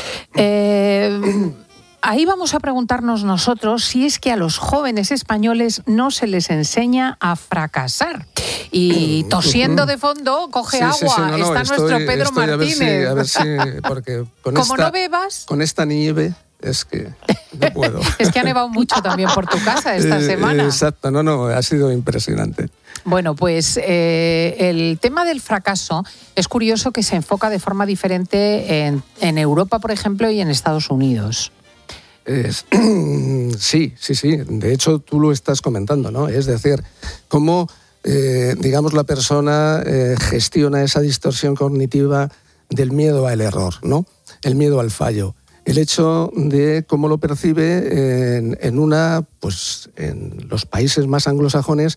Eh, ahí vamos a preguntarnos nosotros si es que a los jóvenes españoles no se les enseña a fracasar. Y tosiendo de fondo, coge sí, agua. Sí, sí, no, no, está estoy, nuestro Pedro estoy Martínez. A ver si, a ver si porque con Como esta, no bebas... Con esta nieve es que no puedo. Es que ha nevado mucho también por tu casa esta eh, semana. Exacto, no, no, ha sido impresionante. Bueno, pues eh, el tema del fracaso es curioso que se enfoca de forma diferente en, en Europa, por ejemplo, y en Estados Unidos. Es, sí, sí, sí. De hecho, tú lo estás comentando, ¿no? Es decir, cómo, eh, digamos, la persona eh, gestiona esa distorsión cognitiva del miedo al error, ¿no? El miedo al fallo. El hecho de cómo lo percibe en, en una, pues, en los países más anglosajones,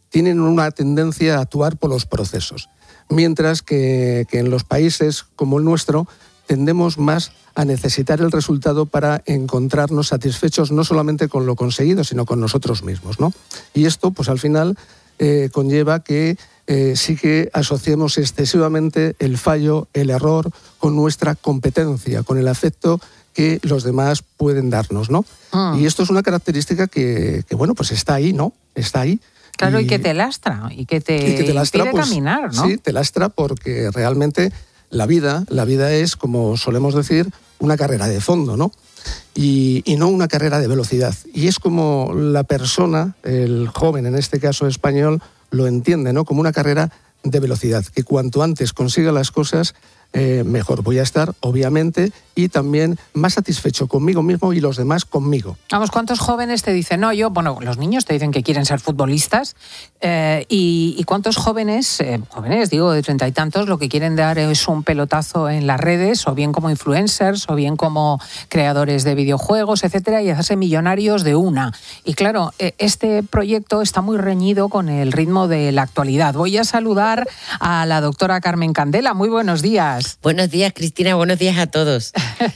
tienen una tendencia a actuar por los procesos, mientras que, que en los países como el nuestro tendemos más a necesitar el resultado para encontrarnos satisfechos no solamente con lo conseguido, sino con nosotros mismos, ¿no? Y esto, pues al final, eh, conlleva que eh, sí que asociemos excesivamente el fallo, el error, con nuestra competencia, con el afecto que los demás pueden darnos, ¿no? Ah. Y esto es una característica que, que, bueno, pues está ahí, ¿no? Está ahí. Claro, y, y que te lastra, y que te, y que te lastra, impide pues, caminar, ¿no? Sí, te lastra porque realmente la vida, la vida es, como solemos decir, una carrera de fondo, ¿no? Y, y no una carrera de velocidad. Y es como la persona, el joven, en este caso español, lo entiende, ¿no? Como una carrera de velocidad, que cuanto antes consiga las cosas, eh, mejor voy a estar, obviamente, y también más satisfecho conmigo mismo y los demás conmigo. Vamos, ¿cuántos jóvenes te dicen, no, yo, bueno, los niños te dicen que quieren ser futbolistas, eh, y, y cuántos jóvenes, eh, jóvenes, digo, de treinta y tantos, lo que quieren dar es un pelotazo en las redes, o bien como influencers, o bien como creadores de videojuegos, etcétera, y hacerse millonarios de una. Y claro, eh, este proyecto está muy reñido con el ritmo de la actualidad. Voy a saludar a la doctora Carmen Candela. Muy buenos días. Buenos días, Cristina. Buenos días a todos.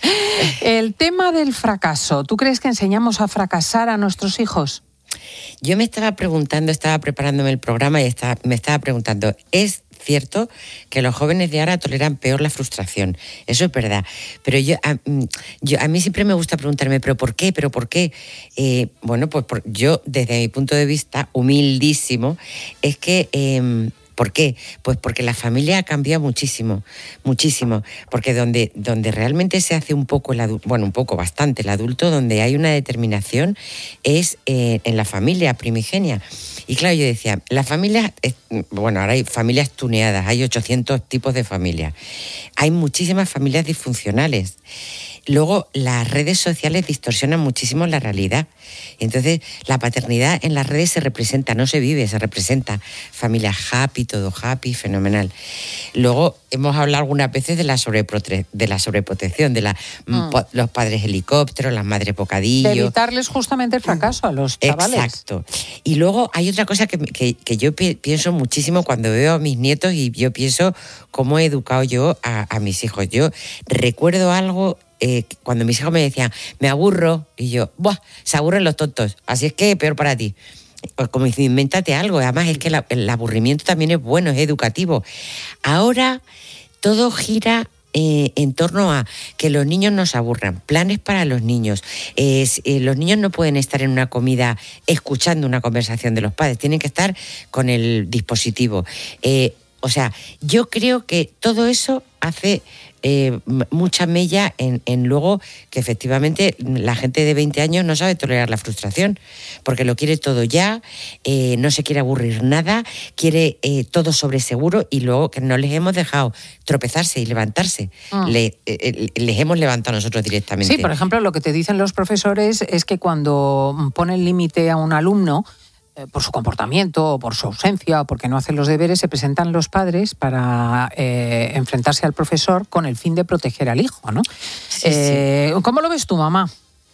El tema del fracaso. ¿Tú crees que enseñamos a fracasar a nuestros hijos? Yo me estaba preguntando, estaba preparándome el programa y estaba, me estaba preguntando, ¿es cierto que los jóvenes de ahora toleran peor la frustración? Eso es verdad. Pero yo a, yo, a mí siempre me gusta preguntarme, ¿pero por qué? ¿Pero por qué? Eh, bueno, pues por, yo, desde mi punto de vista, humildísimo, es que... Eh, ¿Por qué? Pues porque la familia ha cambiado muchísimo, muchísimo. Porque donde, donde realmente se hace un poco, el adulto, bueno, un poco, bastante el adulto, donde hay una determinación, es eh, en la familia primigenia. Y claro, yo decía, la familia, bueno, ahora hay familias tuneadas, hay ochocientos tipos de familias. Hay muchísimas familias disfuncionales. Luego, las redes sociales distorsionan muchísimo la realidad. Entonces, la paternidad en las redes se representa, no se vive, se representa. Familia happy, todo happy, fenomenal. Luego, hemos hablado algunas veces de la, sobreprote- de la sobreprotección, de la, mm. po- los padres helicópteros, las madres bocadillo. De evitarles justamente el fracaso a los chavales. Exacto. Y luego, hay otra cosa que, que, que yo pi- pienso muchísimo cuando veo a mis nietos y yo pienso cómo he educado yo a, a mis hijos. Yo recuerdo algo... Eh, cuando mis hijos me decían, me aburro, y yo, ¡buah! Se aburren los tontos, así es que peor para ti. Como dice, invéntate algo, además es que la, el aburrimiento también es bueno, es educativo. Ahora todo gira eh, en torno a que los niños no se aburran, planes para los niños. Eh, eh, los niños no pueden estar en una comida escuchando una conversación de los padres, tienen que estar con el dispositivo. Eh, o sea, yo creo que todo eso hace... Eh, mucha mella en, en luego que efectivamente la gente de veinte años no sabe tolerar la frustración porque lo quiere todo ya, eh, no se quiere aburrir nada, quiere eh, todo sobre seguro y luego que no les hemos dejado tropezarse y levantarse, ah. Le, eh, les hemos levantado nosotros directamente. Sí, por ejemplo, lo que te dicen los profesores es que cuando ponen límite a un alumno por su comportamiento o por su ausencia o porque no hace los deberes, se presentan los padres para eh, enfrentarse al profesor con el fin de proteger al hijo, ¿no? Sí, eh, sí. ¿Cómo lo ves tú, mamá?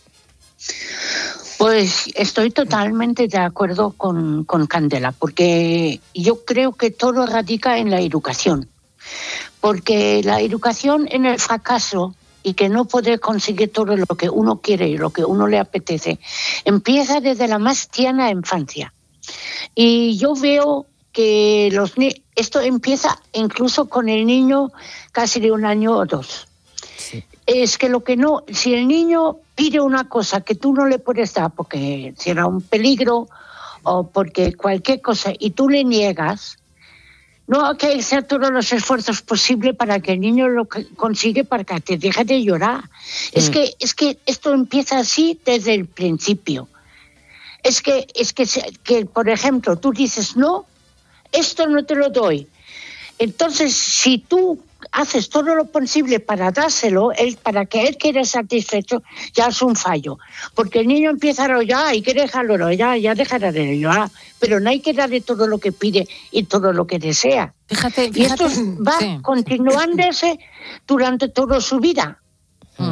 Pues estoy totalmente de acuerdo con, con Candela, porque yo creo que todo radica en la educación. Porque la educación en el fracaso y que no poder conseguir todo lo que uno quiere y lo que uno le apetece, empieza desde la más tierna infancia. Y yo veo que los ni- esto empieza incluso con el niño casi de un año o dos. Sí. Es que lo que no, si el niño pide una cosa que tú no le puedes dar porque será un peligro o porque cualquier cosa y tú le niegas, no hay que hacer todos los esfuerzos posibles para que el niño lo consiga, para que te deje de llorar. Mm. Es que es que esto empieza así desde el principio. Es que es que, que por ejemplo, tú dices, no, esto no te lo doy. Entonces, si tú haces todo lo posible para dárselo, él, para que él quede satisfecho, ya es un fallo. Porque el niño empieza a llorar, hay que dejarlo ya, ya dejará de llorar. Pero no hay que darle todo lo que pide y todo lo que desea. Fíjate, fíjate. Y esto va sí. continuándose durante toda su vida. Mm.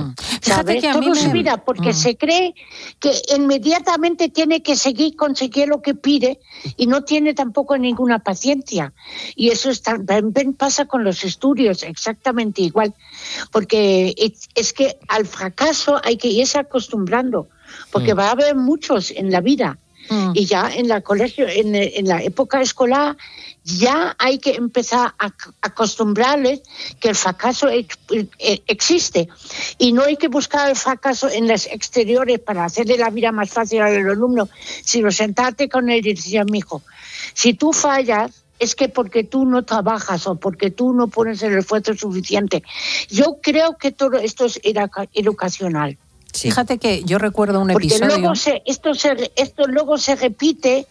¿Sabes? que a mí Toda me... su vida, porque mm. se cree que inmediatamente tiene que seguir conseguir lo que pide y no tiene tampoco ninguna paciencia. Y eso es, también pasa con los estudios, exactamente igual. Porque es, es que al fracaso hay que irse acostumbrando, porque mm. va a haber muchos en la vida. Mm. Y ya en la colegio, en, en la época escolar, ya hay que empezar a acostumbrarles que el fracaso ex, existe. Y no hay que buscar el fracaso en los exteriores para hacerle la vida más fácil al alumno, sino sentarte con él y decir, mijo, si tú fallas, es que porque tú no trabajas o porque tú no pones el esfuerzo suficiente. Yo creo que todo esto es educacional. Sí. Fíjate que yo recuerdo un Porque episodio... Luego se, esto, se, esto luego se repite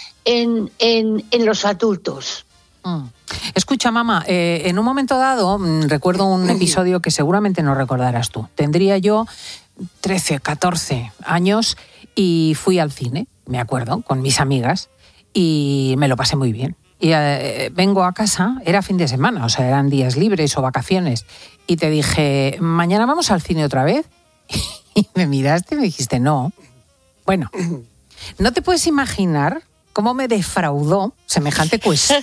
en, en, en los adultos. Mm. Escucha, mamá, eh, en un momento dado mm, recuerdo un episodio que seguramente no recordarás tú. Tendría yo trece, catorce años y fui al cine, me acuerdo, con mis amigas y me lo pasé muy bien. Y eh, vengo a casa, era fin de semana, o sea, eran días libres o vacaciones, y te dije, ¿mañana vamos al cine otra vez? Y me miraste y me dijiste, no. Bueno, no te puedes imaginar cómo me defraudó semejante cuestión.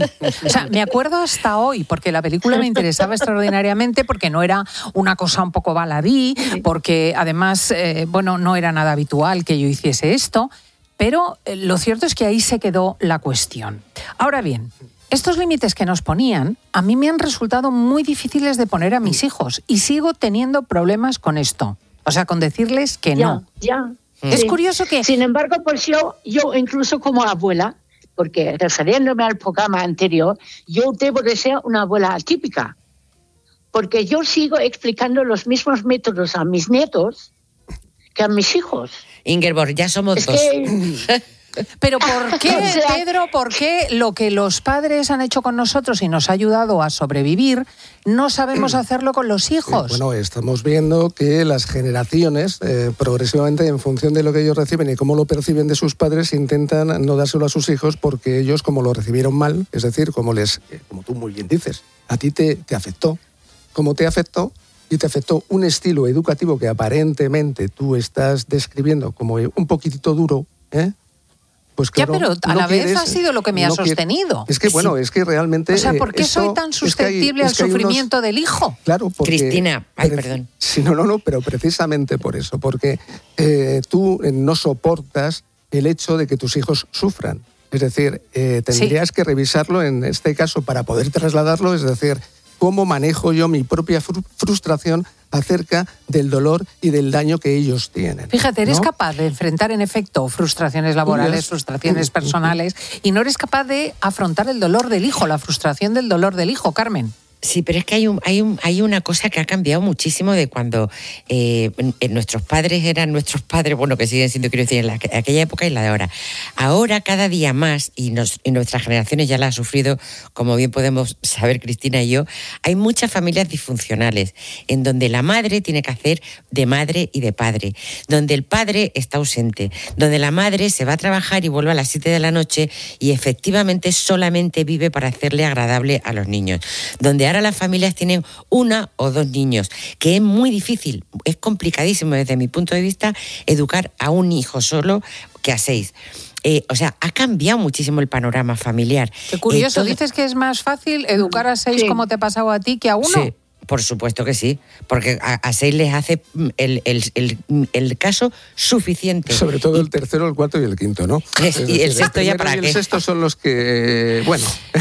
O sea, me acuerdo hasta hoy, porque la película me interesaba extraordinariamente, porque no era una cosa un poco baladí, porque además, eh, bueno, no era nada habitual que yo hiciese esto, pero eh, lo cierto es que ahí se quedó la cuestión. Ahora bien, estos límites que nos ponían, a mí me han resultado muy difíciles de poner a mis hijos y sigo teniendo problemas con esto. O sea, con decirles que ya, no. Ya, Es sí. curioso que... Sin embargo, pues yo, yo incluso como abuela, porque refiriéndome al programa anterior, yo debo de ser una abuela atípica, porque yo sigo explicando los mismos métodos a mis nietos que a mis hijos. Ingeborg, ya somos es dos. Que... Pero ¿por qué, o sea, Pedro, por qué lo que los padres han hecho con nosotros y nos ha ayudado a sobrevivir, no sabemos hacerlo con los hijos? Sí, bueno, estamos viendo que las generaciones, eh, progresivamente, en función de lo que ellos reciben y cómo lo perciben de sus padres, intentan no dárselo a sus hijos porque ellos, como lo recibieron mal, es decir, como les, como tú muy bien dices, a ti te, te afectó. Como te afectó, y te afectó un estilo educativo que aparentemente tú estás describiendo como un poquitito duro, ¿eh? Pues claro, ya, pero a no la vez quieres, ha sido lo que me ha no sostenido. Es que, bueno, sí. es que realmente... O sea, ¿por qué eso, soy tan susceptible es que hay, al es que sufrimiento unos, del hijo? Claro, porque... Cristina, ay, perdón. Sí, no, no, no, pero precisamente por eso, porque eh, tú no soportas el hecho de que tus hijos sufran. Es decir, eh, tendrías sí. que revisarlo en este caso para poder trasladarlo, es decir, cómo manejo yo mi propia fru- frustración acerca del dolor y del daño que ellos tienen. Fíjate, eres ¿no? capaz de enfrentar en efecto frustraciones laborales, frustraciones personales, y no eres capaz de afrontar el dolor del hijo, la frustración del dolor del hijo, Carmen. Sí, pero es que hay un, hay un, hay una cosa que ha cambiado muchísimo de cuando eh, nuestros padres eran nuestros padres, bueno, que siguen siendo, quiero decir, en la, aquella época y la de ahora. Ahora, cada día más, y, nos, y nuestras generaciones ya la han sufrido, como bien podemos saber Cristina y yo, hay muchas familias disfuncionales, en donde la madre tiene que hacer de madre y de padre, donde el padre está ausente, donde la madre se va a trabajar y vuelve a las siete de la noche y efectivamente solamente vive para hacerle agradable a los niños, donde ahora las familias tienen una o dos niños, que es muy difícil, es complicadísimo desde mi punto de vista educar a un hijo solo que a seis. Eh, o sea, ha cambiado muchísimo el panorama familiar. Qué curioso, Entonces, dices que es más fácil educar a seis sí. como te ha pasado a ti que a uno. Sí. Por supuesto que sí, porque a, a seis les hace el, el, el, el caso suficiente. Sobre todo el tercero, el cuarto y el quinto, ¿no? Es, es y el sexto el ya para y qué. El sexto son los que, bueno...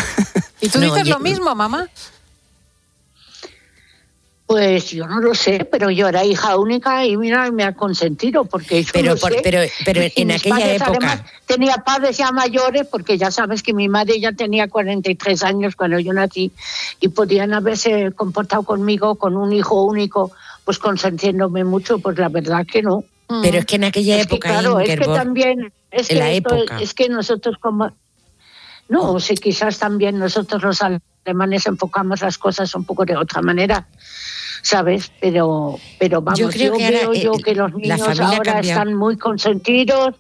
¿Y tú no, dices yo... lo mismo, mamá? Pues yo no lo sé, pero yo era hija única y mira, me ha consentido porque yo pero, lo por, sé. Pero, pero y en aquella padres, época... Además, tenía padres ya mayores porque ya sabes que mi madre ya tenía cuarenta y tres años cuando yo nací y podían haberse comportado conmigo con un hijo único, pues consentiéndome mucho, pues la verdad que no. Pero es que en aquella es época... Que, claro, Ingeborg, es que también... Es en que, la esto, época. es que nosotros como... No, o sea, quizás también nosotros los alemanes enfocamos las cosas un poco de otra manera, ¿sabes? Pero, pero vamos, yo, creo yo que veo ahora, yo eh, que los niños ahora están muy consentidos,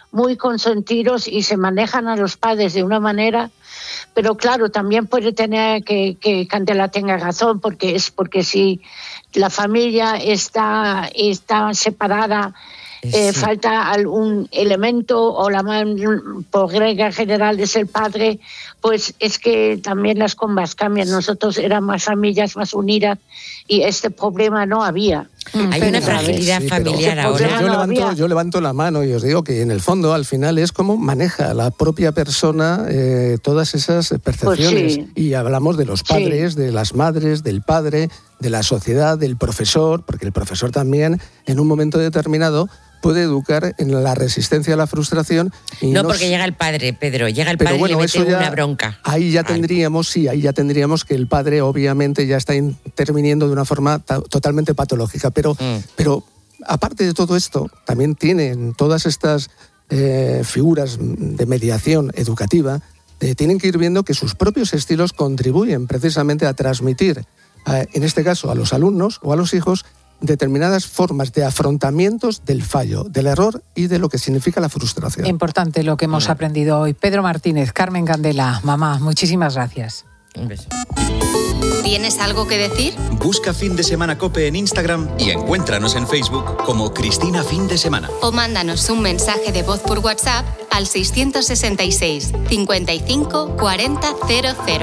muy consentidos y se manejan a los padres de una manera, pero claro, también puede tener que, que Candela tenga razón, porque es porque si la familia está, está separada, Eh, sí. falta algún elemento o la por regla general es el padre, pues es que también las combas cambian. Nosotros éramos familias más unidas y este problema no había. Hay una fragilidad sí, familiar ahora. Yo, yo, levanto, yo levanto la mano y os digo que en el fondo, al final, es cómo maneja la propia persona eh, todas esas percepciones. Pues sí. Y hablamos de los padres, sí. de las madres, del padre, de la sociedad, del profesor, porque el profesor también, en un momento determinado, puede educar en la resistencia a la frustración. Y no, nos... porque llega el padre, Pedro, llega el padre bueno, y le mete ya, una bronca. Ahí ya tendríamos, sí, ahí ya tendríamos que el padre obviamente ya está interviniendo de una forma ta- totalmente patológica. Pero, mm. pero aparte de todo esto, también tienen todas estas eh, figuras de mediación educativa, eh, tienen que ir viendo que sus propios estilos contribuyen precisamente a transmitir, eh, en este caso a los alumnos o a los hijos, determinadas formas de afrontamientos del fallo, del error y de lo que significa la frustración. Importante lo que hemos bueno. aprendido hoy. Pedro Martínez, Carmen Candela, mamá, muchísimas gracias. Un beso. ¿Tienes algo que decir? Busca Fin de Semana COPE en Instagram y encuéntranos en Facebook como Cristina Fin de Semana. O mándanos un mensaje de voz por WhatsApp al seiscientos sesenta y seis, cincuenta y cinco, cuarenta, cero cero.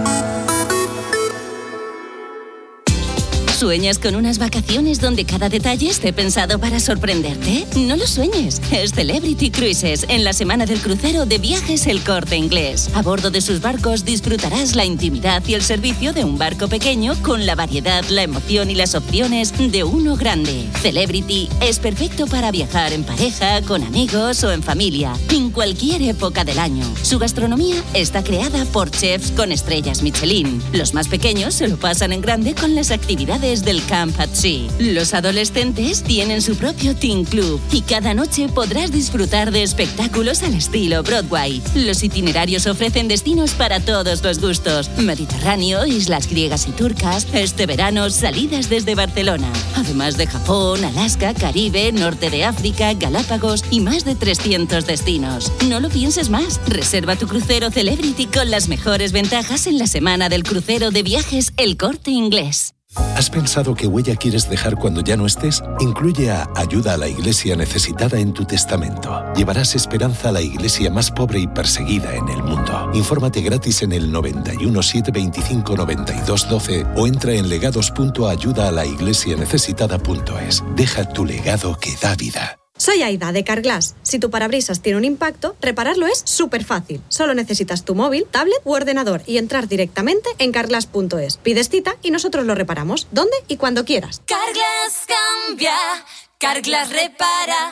¿Sueñas con unas vacaciones donde cada detalle esté pensado para sorprenderte? No lo sueñes. Es Celebrity Cruises, en la semana del crucero de Viajes El Corte Inglés. A bordo de sus barcos disfrutarás la intimidad y el servicio de un barco pequeño con la variedad, la emoción y las opciones de uno grande. Celebrity es perfecto para viajar en pareja, con amigos o en familia, en cualquier época del año. Su gastronomía está creada por chefs con estrellas Michelin. Los más pequeños se lo pasan en grande con las actividades del Camp at Sea. Los adolescentes tienen su propio Teen Club y cada noche podrás disfrutar de espectáculos al estilo Broadway. Los itinerarios ofrecen destinos para todos los gustos: Mediterráneo, islas griegas y turcas, este verano salidas desde Barcelona, además de Japón, Alaska, Caribe, norte de África, Galápagos y más de trescientos destinos. No lo pienses más. Reserva tu crucero Celebrity con las mejores ventajas en la semana del crucero de Viajes El Corte Inglés. ¿Has pensado qué huella quieres dejar cuando ya no estés? Incluye a Ayuda a la Iglesia Necesitada en tu testamento. Llevarás esperanza a la iglesia más pobre y perseguida en el mundo. Infórmate gratis en el noventa y uno, setecientos veinticinco, noventa y dos, doce o entra en legados punto ayuda a la iglesia necesitada punto es. Deja tu legado que da vida. Soy Aida, de Carglass. Si tu parabrisas tiene un impacto, repararlo es súper fácil. Solo necesitas tu móvil, tablet u ordenador y entrar directamente en carglass punto es. Pides cita y nosotros lo reparamos, donde y cuando quieras. Carglass cambia, Carglass repara.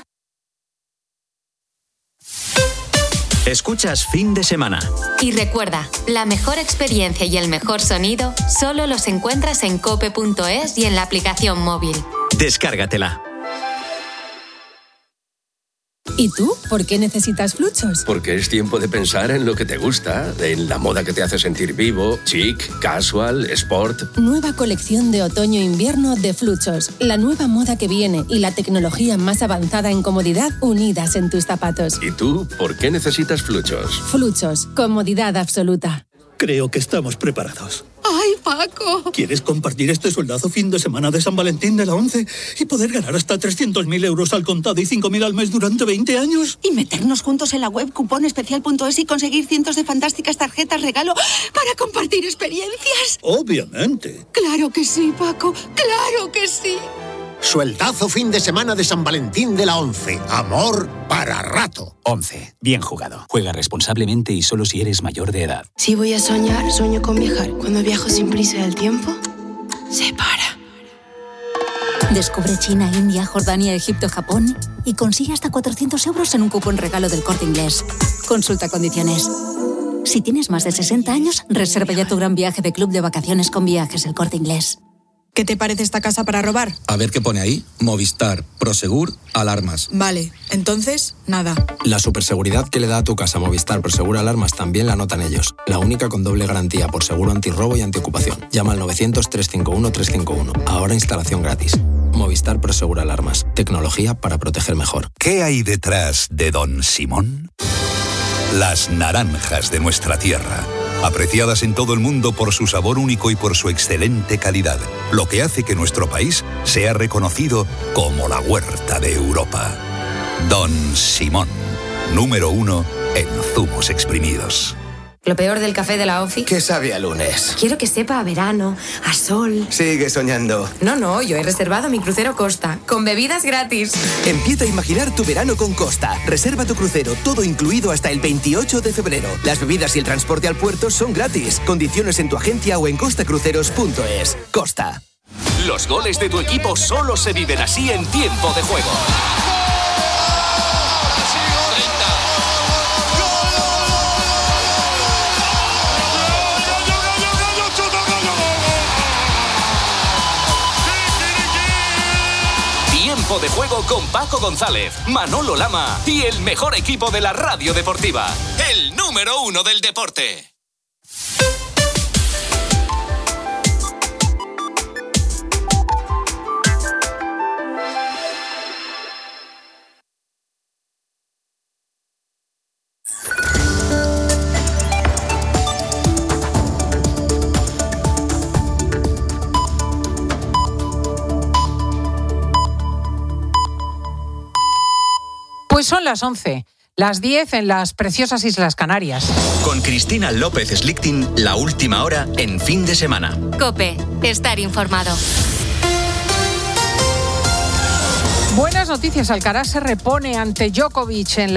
Escuchas Fin de Semana. Y recuerda, la mejor experiencia y el mejor sonido solo los encuentras en cope punto es y en la aplicación móvil. Descárgatela. ¿Y tú? ¿Por qué necesitas Fluchos? Porque es tiempo de pensar en lo que te gusta, en la moda que te hace sentir vivo, chic, casual, sport. Nueva colección de otoño-invierno de Fluchos. La nueva moda que viene y la tecnología más avanzada en comodidad unidas en tus zapatos. ¿Y tú? ¿Por qué necesitas Fluchos? Fluchos. Comodidad absoluta. Creo que estamos preparados. ¡Ay, Paco! ¿Quieres compartir este sueldazo fin de semana de San Valentín de la ONCE y poder ganar hasta trescientos mil euros al contado y cinco mil al mes durante veinte años? Y meternos juntos en la web cuponespecial punto es y conseguir cientos de fantásticas tarjetas regalo para compartir experiencias. Obviamente. ¡Claro que sí, Paco! ¡Claro que sí! Sueldazo fin de semana de San Valentín de la ONCE. Amor para rato. ONCE. Bien jugado. Juega responsablemente y solo si eres mayor de edad. Si voy a soñar, sueño con viajar. Cuando viajo sin prisa el tiempo se para. Descubre China, India, Jordania, Egipto, Japón y consigue hasta cuatrocientos euros en un cupón regalo del Corte Inglés. Consulta condiciones. Si tienes más de sesenta años, reserva ya tu gran viaje de club de vacaciones con Viajes El Corte Inglés. ¿Qué te parece esta casa para robar? A ver qué pone ahí. Movistar, Prosegur, alarmas. Vale, entonces, nada. La superseguridad que le da a tu casa Movistar Prosegur Alarmas también la notan ellos. La única con doble garantía por seguro antirrobo y antiocupación. Llama al novecientos, trescientos cincuenta y uno, trescientos cincuenta y uno. Ahora instalación gratis. Movistar Prosegura Alarmas. Tecnología para proteger mejor. ¿Qué hay detrás de Don Simón? Las naranjas de nuestra tierra, apreciadas en todo el mundo por su sabor único y por su excelente calidad, lo que hace que nuestro país sea reconocido como la huerta de Europa. Don Simón, número uno en zumos exprimidos. Lo peor del café de la OFI. ¿Qué sabe a lunes? Quiero que sepa a verano, a sol. Sigue soñando. No, no, yo he reservado mi crucero Costa, con bebidas gratis. Empieza a imaginar tu verano con Costa. Reserva tu crucero, todo incluido hasta el veintiocho de febrero. Las bebidas y el transporte al puerto son gratis. Condiciones en tu agencia o en costacruceros punto es. Costa. Los goles de tu equipo solo se viven así en Tiempo de Juego. Tiempo de Juego con Paco González, Manolo Lama y el mejor equipo de la radio deportiva, el número uno del deporte. Pues son las once, las diez en las preciosas Islas Canarias. Con Cristina López Slichting, la última hora en fin de semana. COPE, estar informado. Buenas noticias, Alcaraz se repone ante Djokovic en la